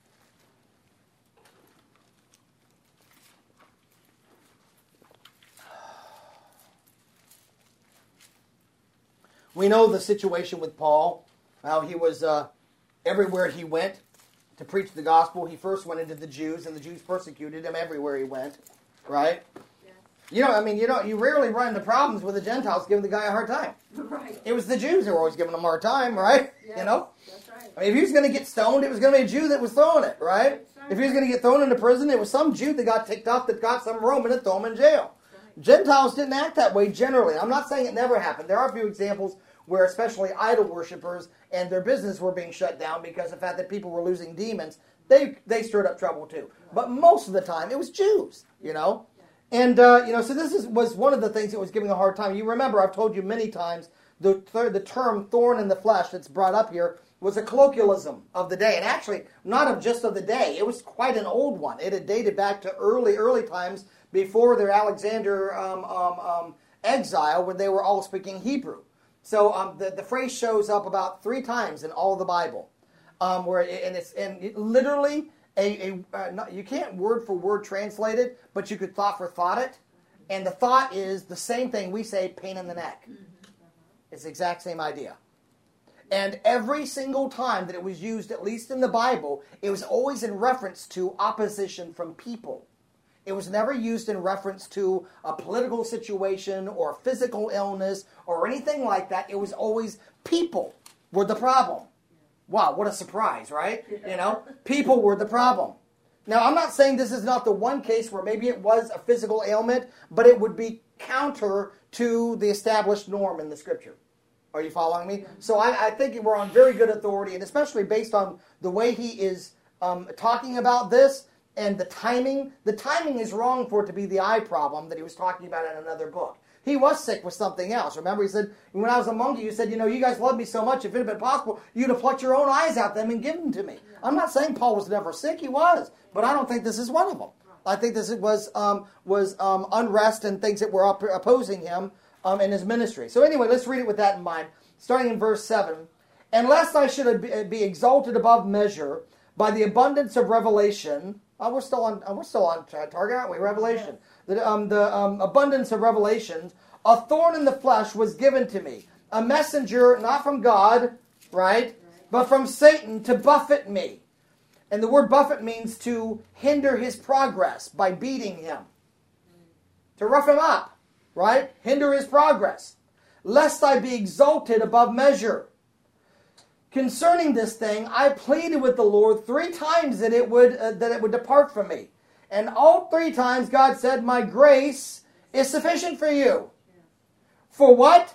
We know the situation with Paul, how he was uh, everywhere he went to preach the gospel. He first went into the Jews, and the Jews persecuted him everywhere he went, right? Yes. You know, I mean, you know, you rarely run into problems with the Gentiles giving the guy a hard time. Right. It was the Jews who were always giving him a hard time, right? Yes. You know? That's right. I mean, if he was going to get stoned, it was going to be a Jew that was throwing it, right? That's right. If he was going to get thrown into prison, it was some Jew that got ticked off that got some Roman and throw him in jail. Gentiles didn't act that way generally. I'm not saying it never happened. There are a few examples where especially idol worshippers and their business were being shut down because of the fact that people were losing demons. They they stirred up trouble too. But most of the time, it was Jews, you know. And, uh, you know, so this is, was one of the things that was giving a hard time. You remember, I've told you many times, the, th- the term thorn in the flesh that's brought up here was a colloquialism of the day. And actually, not of just of the day. It was quite an old one. It had dated back to early, early times before their Alexander um, um, um, exile when they were all speaking Hebrew. So um, the, the phrase shows up about three times in all of the Bible. Um, where it, and it's and it literally, a, a uh, not, you can't word for word translate it, but you could thought for thought it. And the thought is the same thing we say, pain in the neck. It's the exact same idea. And every single time that it was used, at least in the Bible, it was always in reference to opposition from people. It was never used in reference to a political situation or physical illness or anything like that. It was always people were the problem. Wow, what a surprise, right? You know, people were the problem. Now, I'm not saying this is not the one case where maybe it was a physical ailment, but it would be counter to the established norm in the Scripture. Are you following me? So I, I think we're on very good authority, and especially based on the way he is um, talking about this and the timing. The timing is wrong for it to be the eye problem that he was talking about in another book. He was sick with something else. Remember, he said, when I was among you, you said, you know, you guys love me so much, if it had been possible, you'd have plucked your own eyes out them and given them to me. I'm not saying Paul was never sick. He was. But I don't think this is one of them. I think this was um, was um, unrest and things that were up, opposing him um, in his ministry. So anyway, let's read it with that in mind. Starting in verse seven. And lest I should be exalted above measure by the abundance of revelation. Oh, we're still on. We're still on target, aren't we? Revelation. The, um, the um, abundance of revelations. A thorn in the flesh was given to me, a messenger not from God, right, but from Satan to buffet me. And the word buffet means to hinder his progress by beating him, to rough him up, right? Hinder his progress, lest I be exalted above measure. Concerning this thing, I pleaded with the Lord three times that it would uh, that it would depart from me. And all three times God said, my grace is sufficient for you. For what?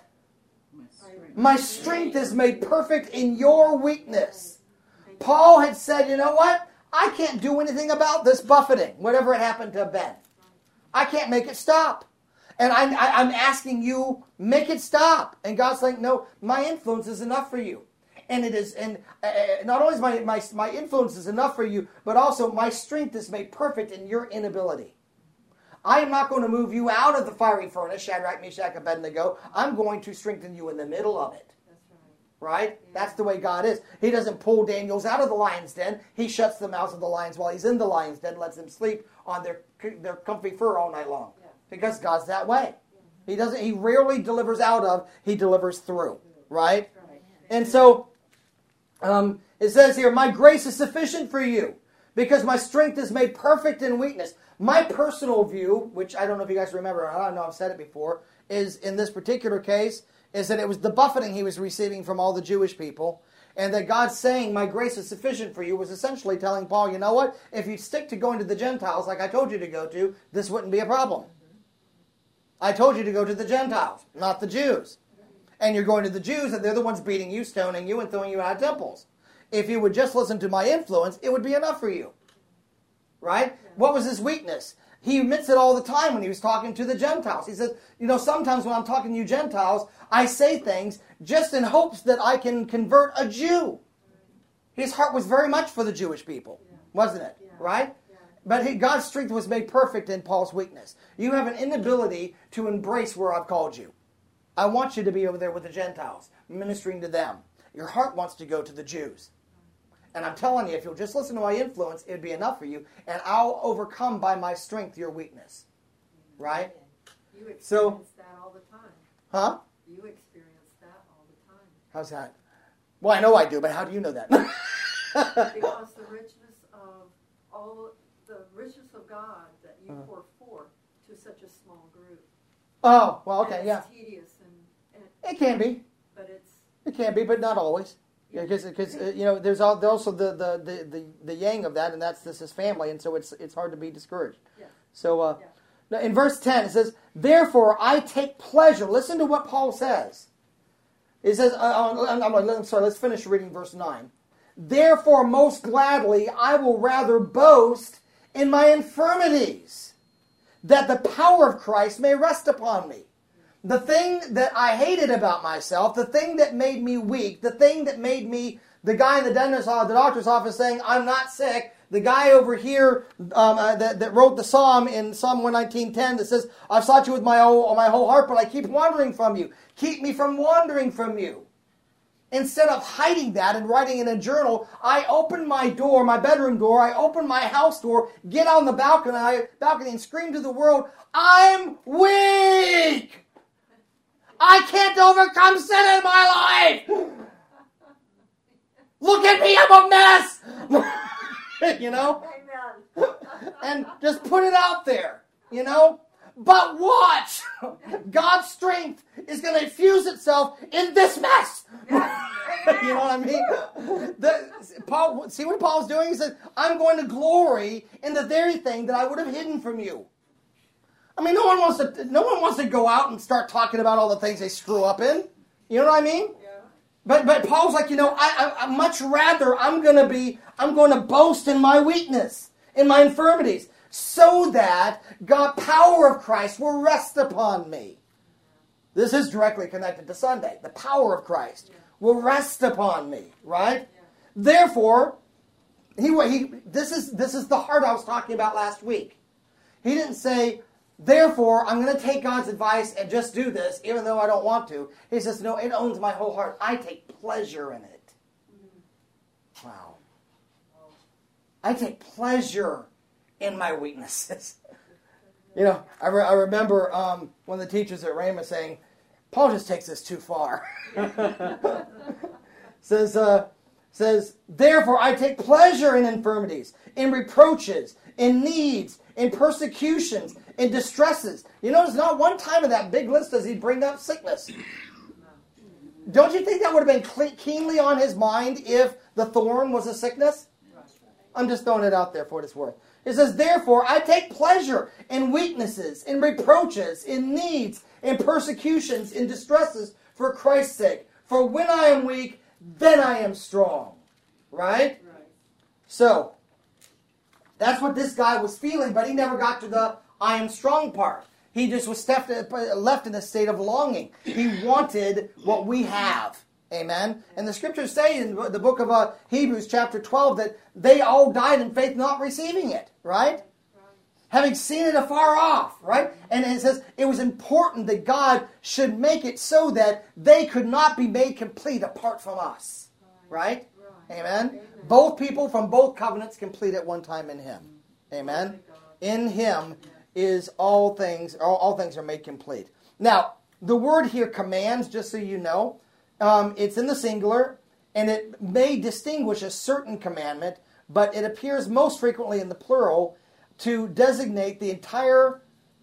My strength is made perfect in your weakness. Paul had said, you know what? I can't do anything about this buffeting, whatever it happened to have been. I can't make it stop. And I'm, I, I'm asking you, make it stop. And God's saying, no, my influence is enough for you. And it is, and uh, not only is my, my, my influence is enough for you, but also my strength is made perfect in your inability. I am not going to move you out of the fiery furnace, Shadrach, Meshach, Abednego. I'm going to strengthen you in the middle of it. That's right. Right? Yeah. That's the way God is. He doesn't pull Daniels out of the lion's den. He shuts the mouths of the lions while he's in the lion's den, lets them sleep on their, their comfy fur all night long. Yeah. Because God's that way. Yeah. He doesn't. He rarely delivers out of, he delivers through. Right? Right. And so, um, it says here, my grace is sufficient for you, because my strength is made perfect in weakness. My personal view, which I don't know if you guys remember, I don't know, I've said it before, is in this particular case, is that it was the buffeting he was receiving from all the Jewish people, and that God saying, my grace is sufficient for you, was essentially telling Paul, you know what, if you stick to going to the Gentiles like I told you to go to, this wouldn't be a problem. I told you to go to the Gentiles, not the Jews. And you're going to the Jews, and they're the ones beating you, stoning you, and throwing you out of temples. If you would just listen to my influence, it would be enough for you. Right? What was his weakness? He admits it all the time when he was talking to the Gentiles. He says, you know, sometimes when I'm talking to you Gentiles, I say things just in hopes that I can convert a Jew. His heart was very much for the Jewish people, wasn't it? Right? But he, God's strength was made perfect in Paul's weakness. You have an inability to embrace where I've called you. I want you to be over there with the Gentiles, ministering to them. Your heart wants to go to the Jews. And I'm telling you, if you'll just listen to my influence, it'd be enough for you. And I'll overcome by my strength your weakness. Right? You experience so, that all the time. Huh? You experience that all the time. How's that? Well, I know I do, but how do you know that? Because the richness of all the richness of God that you uh-huh. pour forth to such a small group. Oh, well, okay, and yeah. It's tedious and, and it can be. But it's it can be, but not always. Yeah, because uh, you know, there's also the, the, the, the, the yang of that, and that's this is family, and so it's it's hard to be discouraged. Yeah. So uh, yeah. in verse ten it says, "Therefore I take pleasure." Listen to what Paul says. It says, uh, I'm, I'm, I'm sorry. Let's finish reading verse nine. "Therefore, most gladly I will rather boast in my infirmities, that the power of Christ may rest upon me." The thing that I hated about myself, the thing that made me weak, the thing that made me the guy in the dentist, uh, the doctor's office saying, I'm not sick, the guy over here um, uh, that, that wrote the psalm in Psalm one nineteen ten that says, I've sought you with my whole, my whole heart, but I keep wandering from you. Keep me from wandering from you. Instead of hiding that and writing in a journal, I open my door, my bedroom door, I open my house door, get on the balcony, I, balcony and scream to the world, I'm weak! I can't overcome sin in my life. Look at me, I'm a mess. You know? Amen. And just put it out there, you know? But watch. God's strength is going to infuse itself in this mess. You know what I mean? The, Paul, see what Paul's doing? He says, I'm going to glory in the very thing that I would have hidden from you. I mean, no one wants to. No one wants to go out and start talking about all the things they screw up in. You know what I mean? Yeah. But but Paul's like, you know, I, I, I much rather I'm going to be, I'm going to boast in my weakness, in my infirmities, so that God, power of Christ will rest upon me. This is directly connected to Sunday. The power of Christ will rest upon me, right? Therefore, he, he this is this is the heart I was talking about last week. He didn't say, therefore, I'm going to take God's advice and just do this, even though I don't want to. He says, no, it owns my whole heart. I take pleasure in it. Wow. I take pleasure in my weaknesses. You know, I, re- I remember um, one of the teachers at Rhema saying, Paul just takes this too far. says, uh, says, therefore I take pleasure in infirmities, in reproaches, in needs, in persecutions, in distresses. You notice not one time in that big list does he bring up sickness. Don't you think that would have been keenly on his mind if the thorn was a sickness? I'm just throwing it out there for what it's worth. It says, therefore, I take pleasure in weaknesses, in reproaches, in needs, in persecutions, in distresses for Christ's sake. For when I am weak, then I am strong. Right? Right. So, that's what this guy was feeling, but he never got to the I am strong part. He just was left in a state of longing. He wanted what we have. Amen. And the scriptures say in the book of uh, Hebrews chapter twelve that they all died in faith not receiving it. Right? Right? Having seen it afar off. Right? And it says it was important that God should make it so that they could not be made complete apart from us. Right? Right. Amen. Amen. Both people from both covenants complete at one time in Him. Amen. In Him is all things, all, all things are made complete. Now, the word here commands, just so you know, um, it's in the singular, and it may distinguish a certain commandment, but it appears most frequently in the plural to designate the entire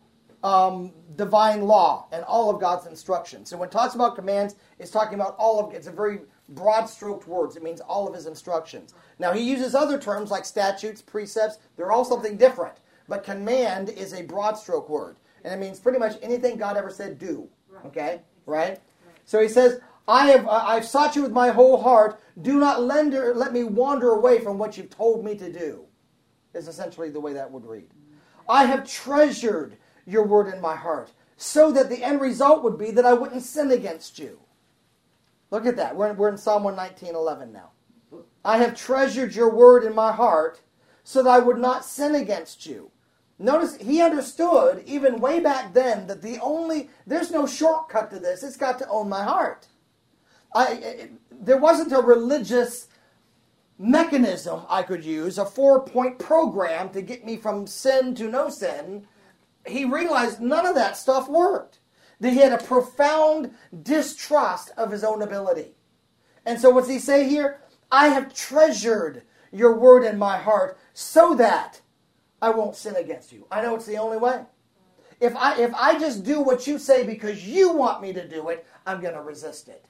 um, divine law and all of God's instructions. So when it talks about commands, it's talking about all of, it's a very broad-stroked words. It means all of His instructions. Now, He uses other terms like statutes, precepts. They're all something different. But command is a broad stroke word. And it means pretty much anything God ever said, do. Okay? Right? So He says, I have I've sought you with my whole heart. Do not lend or let me wander away from what you've told me to do. Is essentially the way that would read. I have treasured your word in my heart, so that the end result would be that I wouldn't sin against you. Look at that. We're in, we're in Psalm one nineteen eleven now. I have treasured your word in my heart, so that I would not sin against you. Notice he understood, even way back then, that the only, there's no shortcut to this. It's got to own my heart. I, it, there wasn't a religious mechanism I could use, a four-point program to get me from sin to no sin. He realized none of that stuff worked. That he had a profound distrust of his own ability. And so what's he say here? I have treasured your word in my heart so that I won't sin against you. I know it's the only way. If I if I just do what you say because you want me to do it, I'm going to resist it.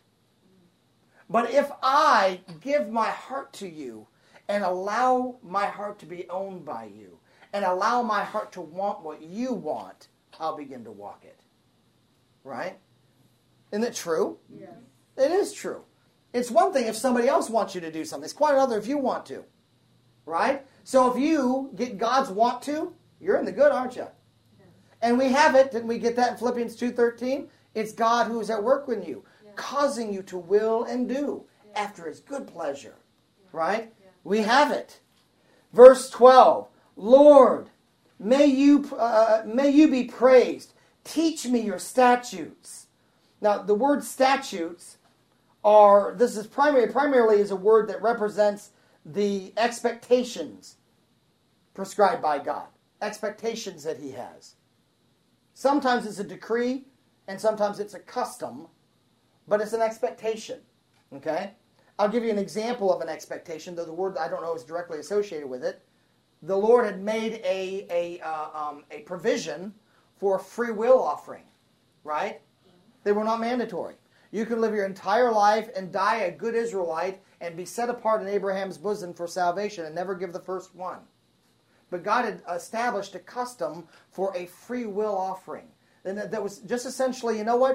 But if I give my heart to you and allow my heart to be owned by you and allow my heart to want what you want, I'll begin to walk it. Right? Isn't it true? Yes. It is true. It's one thing if somebody else wants you to do something. It's quite another if you want to. Right? So if you get God's want to, you're in the good, aren't you? Yes. And we have it. Didn't we get that in Philippians two thirteen? It's God who is at work in you, yes, causing you to will and do, yes, after His good pleasure. Yes. Right? Yes. We have it. Verse twelve. Lord, may you, uh, may you be praised. Teach me your statutes. Now, the word statutes are, this is primary, primarily is a word that represents the expectations prescribed by God. Expectations that He has. Sometimes it's a decree, and sometimes it's a custom, but it's an expectation. Okay? I'll give you an example of an expectation, though the word I don't know is directly associated with it. The Lord had made a, a, uh, um, a provision for a free will offering, right? They were not mandatory. You can live your entire life and die a good Israelite and be set apart in Abraham's bosom for salvation and never give the first one. But God had established a custom for a free will offering. And that was just essentially, you know what?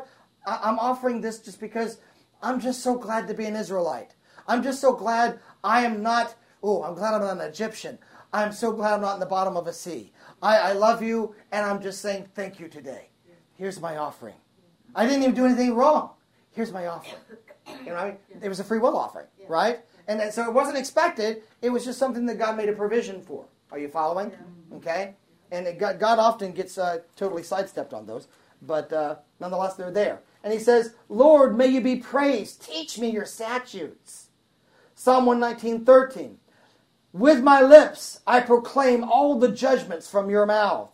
I, I'm offering this just because I'm just so glad to be an Israelite. I'm just so glad I am not, oh, I'm glad I'm not an Egyptian. I'm so glad I'm not in the bottom of a sea. I, I love you, and I'm just saying thank you today. Here's my offering. I didn't even do anything wrong. Here's my offering. You know what I mean? It was a free will offering, right? And then, so it wasn't expected. It was just something that God made a provision for. Are you following? Okay? And it got, God often gets uh, totally sidestepped on those. But uh, nonetheless, they're there. And he says, Lord, may you be praised. Teach me your statutes. Psalm one nineteen, thirteen. With my lips I proclaim all the judgments from your mouth.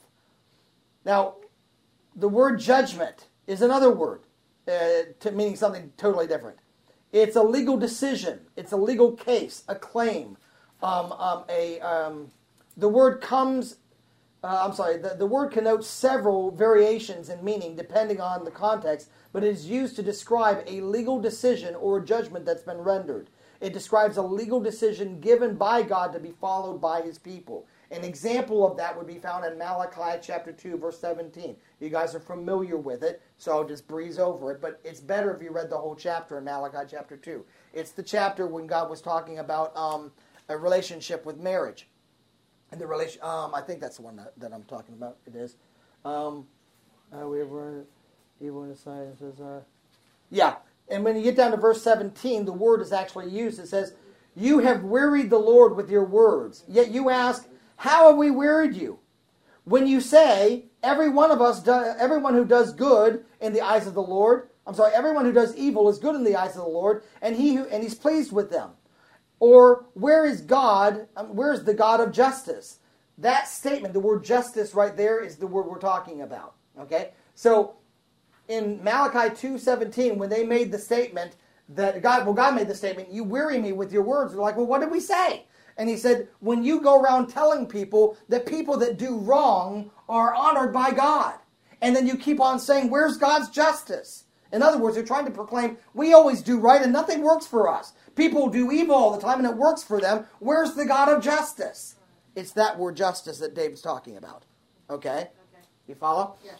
Now, the word judgment is another word, uh, to, meaning something totally different. It's a legal decision. It's a legal case, a claim. Um, um, a um, the word comes. Uh, I'm sorry. The, the word connotes several variations in meaning depending on the context, but it is used to describe a legal decision or a judgment that's been rendered. It describes a legal decision given by God to be followed by His people. An example of that would be found in Malachi chapter two, verse seventeen. You guys are familiar with it, so I'll just breeze over it. But it's better if you read the whole chapter in Malachi chapter two. It's the chapter when God was talking about um, a relationship with marriage. And the relation, um, I think that's the one that, that I'm talking about. It is. Um, uh, we were evil in the sight. It says, uh, yeah. And when you get down to verse seventeen, the word is actually used. It says, "You have wearied the Lord with your words. Yet you ask, how have we wearied you? When you say, every one of us, do, everyone who does good in the eyes of the Lord, I'm sorry, everyone who does evil is good in the eyes of the Lord, and he who, and He's pleased with them. Or where is God? Um, where is the God of justice?" That statement, the word justice right there, is the word we're talking about. Okay, so in Malachi two seventeen, when they made the statement that God, well, God made the statement, "You weary me with your words." They're like, well, what did we say? And He said, when you go around telling people that people that do wrong are honored by God, and then you keep on saying, where's God's justice? In other words, they're trying to proclaim, we always do right and nothing works for us. People do evil all the time and it works for them. Where's the God of justice? It's that word justice that David's talking about. Okay? Okay. You follow? Yeah.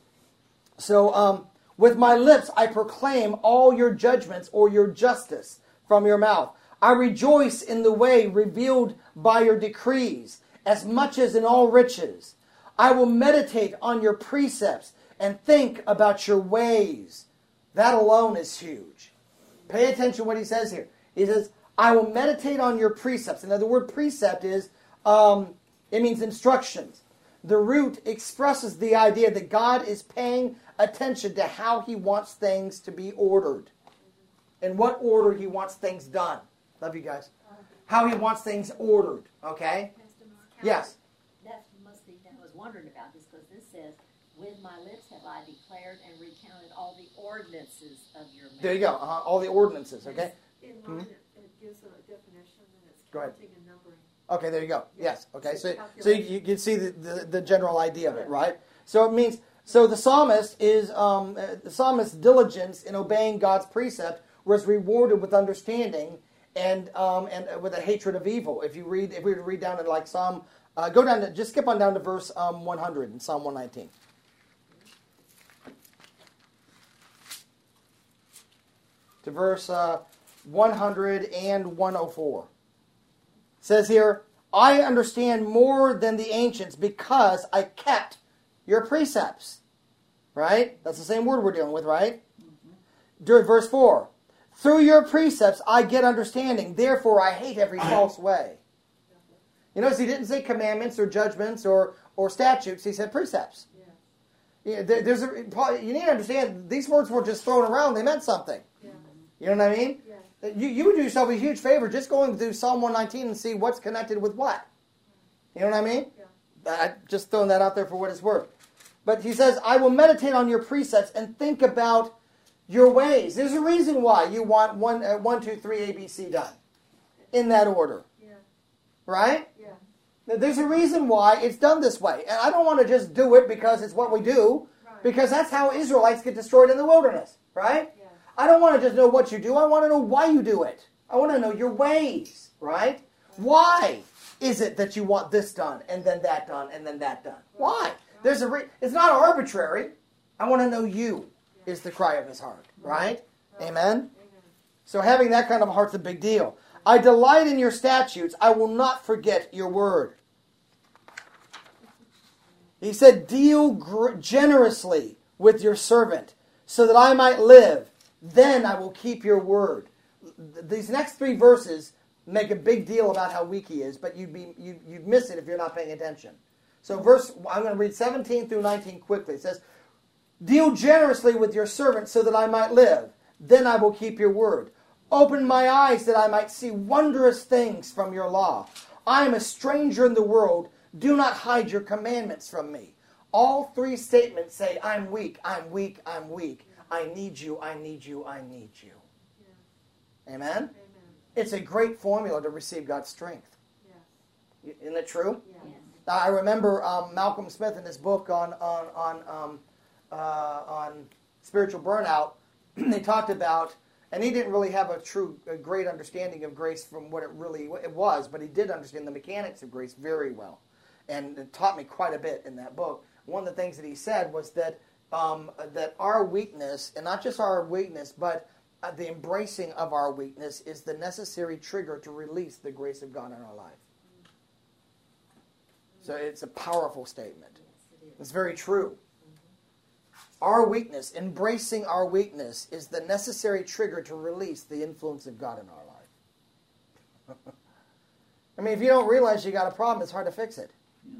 So, um, with my lips I proclaim all your judgments or your justice from your mouth. I rejoice in the way revealed by your decrees, as much as in all riches. I will meditate on your precepts and think about your ways. That alone is huge. Pay attention to what he says here. He says, I will meditate on your precepts. Now, the word precept is, um, it means instructions. The root expresses the idea that God is paying attention to how He wants things to be ordered. In what order He wants things done. Love you guys. How He wants things ordered. Okay? Yes. That must be, I was wondering about this because this says, with my lips have I declared and recounted all the ordinances of your mouth. There you go. Uh-huh. All the ordinances. Okay? In mine, it, it gives a definition and it's Go ahead. counting and numbering. Okay, there you go. Yes. Okay, so Calculation. so you, you can see the, the, the general idea of it, right? So it means, so the psalmist is, um, uh, the psalmist's diligence in obeying God's precept was rewarded with understanding and um, and uh, with a hatred of evil. If you read, if we were to read down to like Psalm, uh, go down to, just skip on down to verse um, one hundred in Psalm one nineteen. To verse uh, one hundred and one oh four. It says here, I understand more than the ancients because I kept your precepts. Right? That's the same word we're dealing with, right? Mm-hmm. During verse four. Through your precepts I get understanding, therefore I hate every false way. You notice he didn't say commandments or judgments or, or statutes, he said precepts. Yeah. Yeah, there, there's a, you need to understand, these words were just thrown around, they meant something. Yeah. You know what I mean? Yeah. You, you would do yourself a huge favor just going through Psalm one nineteen and see what's connected with what. You know what I mean? Yeah. I just throwing that out there for what it's worth. But he says, I will meditate on your precepts and think about your ways. There's a reason why you want one, uh, one, two, three, A, B, C done in that order. Yeah. Right? Yeah. There's a reason why it's done this way. And I don't want to just do it because it's what we do, Right. because that's how Israelites get destroyed in the wilderness. Right? Yeah. I don't want to just know what you do. I want to know why you do it. I want to know your ways. Right? Why is it that you want this done and then that done and then that done? Why? There's a re- It's not arbitrary. I want to know you. Yeah. is the cry of his heart. Right? Amen? So having that kind of a heart's a big deal. I delight in your statutes. I will not forget your word. He said, deal gr- generously with your servant so that I might live. Then I will keep your word. These next three verses make a big deal about how weak he is, but you'd, be, you'd, you'd miss it if you're not paying attention. So verse, I'm going to read seventeen through nineteen quickly. It says, deal generously with your servant so that I might live. Then I will keep your word. Open my eyes that I might see wondrous things from your law. I am a stranger in the world. Do not hide your commandments from me. All three statements say, I'm weak, I'm weak, I'm weak. I need you, I need you, I need you. Yeah. Amen? Amen? It's a great formula to receive God's strength. Yes. Isn't it true? Yes. I remember um, Malcolm Smith in his book on on on um, uh, on spiritual burnout. They talked about, and he didn't really have a true, a great understanding of grace from what it really it was, but he did understand the mechanics of grace very well, and it taught me quite a bit in that book. One of the things that he said was that um, that our weakness, and not just our weakness, but uh, the embracing of our weakness is the necessary trigger to release the grace of God in our life. So it's a powerful statement. It's very true. Our weakness, embracing our weakness, is the necessary trigger to release the influence of God in our life. I mean, if you don't realize you got a problem, it's hard to fix it.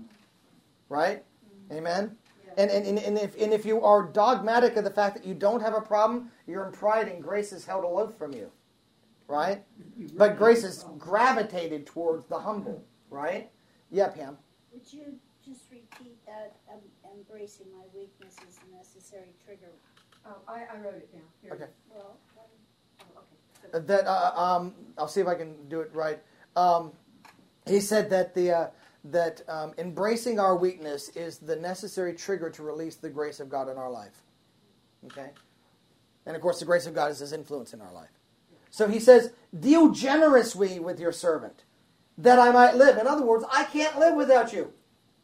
Right? Amen? And, and, and, if, and if you are dogmatic of the fact that you don't have a problem, you're in pride and grace is held aloof from you. Right? But grace is gravitated towards the humble. Right? Yeah, Pam? Would you just repeat that, um, embracing my weakness is a necessary trigger? Oh, I, I wrote it down. Here. Okay. Well, Oh, okay. That uh, um, I'll see if I can do it right. Um, he said that the uh, that um, embracing our weakness is the necessary trigger to release the grace of God in our life. Okay, and of course, the grace of God is His influence in our life. So he says, "Deal generously with your servant, that I might live." In other words, I can't live without you.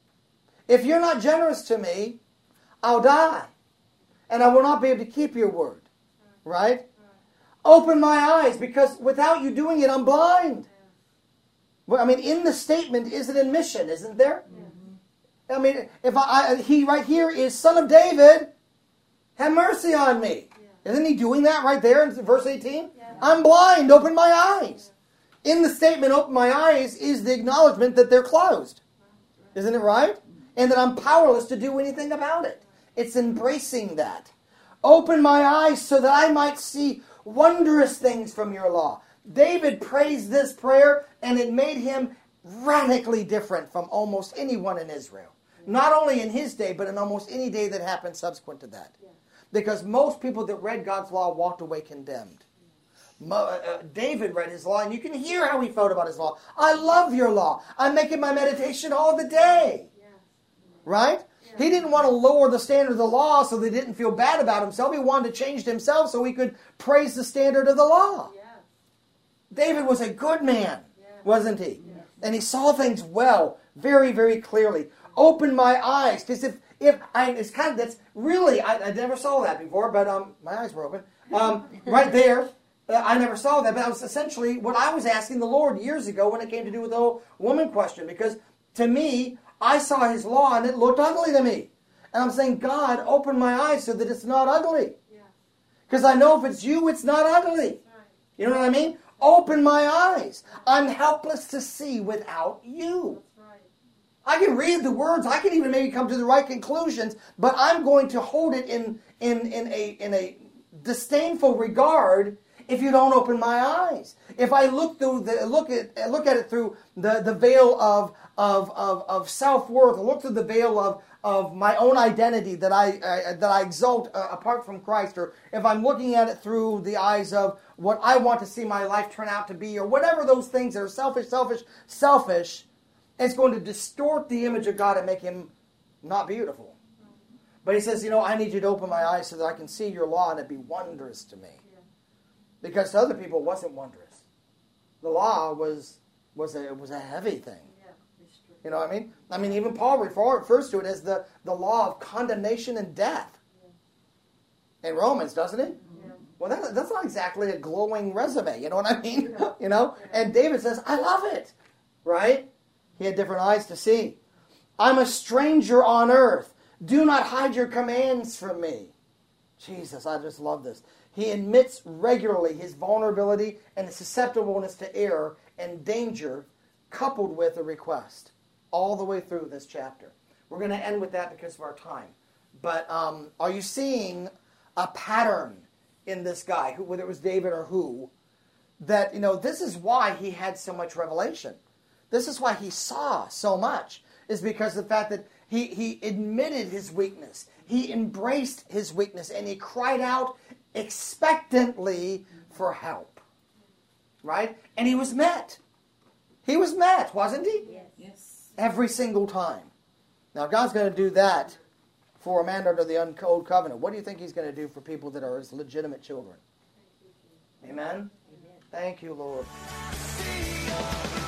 If you're not generous to me, I'll die, and I will not be able to keep your word. Right? Open my eyes, because without you doing it, I'm blind. Well, I mean, in the statement is an admission, isn't there? Mm-hmm. I mean, if I, I he right here is Son of David, have mercy on me. Yeah. Isn't he doing that right there in verse eighteen? Yeah. I'm blind, open my eyes. Yeah. In the statement, open my eyes, is the acknowledgement that they're closed. Right. Isn't it right? And that I'm powerless to do anything about it. It's embracing that. Open my eyes so that I might see wondrous things from your law. David praised this prayer, and it made him radically different from almost anyone in Israel. Not only in his day, but in almost any day that happened subsequent to that. Because most people that read God's law walked away condemned. Mo, uh, David read his law, and you can hear how he felt about his law. I love your law. I make it my meditation all the day. Right? He didn't want to lower the standard of the law so they didn't feel bad about himself. He wanted to change himself so he could praise the standard of the law. Yeah. David was a good man, yeah. wasn't he? Yeah. And he saw things well, very, very clearly. Open my eyes, because if if I, it's kind of that's really I, I never saw that before, but um, my eyes were open. Um, right there, uh, I never saw that, but that was essentially what I was asking the Lord years ago when it came to do with the whole woman question. Because to me, I saw His law and it looked ugly to me. And I'm saying, God, open my eyes so that it's not ugly. Because yeah. I know if it's you, it's not ugly. Right. You know what I mean? Open my eyes. I'm helpless to see without you. That's right. I can read the words. I can even maybe come to the right conclusions. But I'm going to hold it in, in, in, a, in a disdainful regard if you don't open my eyes. If I look through the look at look at it through the, the veil of Of, of, of self-worth, or look through the veil of, of my own identity that I, I that I exalt uh, apart from Christ, or if I'm looking at it through the eyes of what I want to see my life turn out to be, or whatever those things that are selfish, selfish, selfish, it's going to distort the image of God and make Him not beautiful. But He says, you know, I need you to open my eyes so that I can see your law and it be wondrous to me. Because to other people it wasn't wondrous. The law was was a was a heavy thing. You know what I mean? I mean, even Paul refers to it as the, the law of condemnation and death. in Romans, doesn't it? Yeah. Well, that, that's not exactly a glowing resume, you know what I mean? Yeah. You know? And David says, I love it, right? He had different eyes to see. I'm a stranger on earth. Do not hide your commands from me. Jesus, I just love this. He admits regularly his vulnerability and his susceptibleness to error and danger, coupled with a request, all the way through this chapter. We're going to end with that because of our time. But um, are you seeing a pattern in this guy, who, whether it was David or who, that, you know, this is why he had so much revelation. This is why he saw so much, is because of the fact that he, he admitted his weakness. He embraced his weakness, and he cried out expectantly for help. Right? And he was met. He was met, wasn't he? Yes. Yes. Every single time. Now, God's going to do that for a man under the old covenant. What do you think he's going to do for people that are his legitimate children? Amen? Amen. Thank you, Lord. See your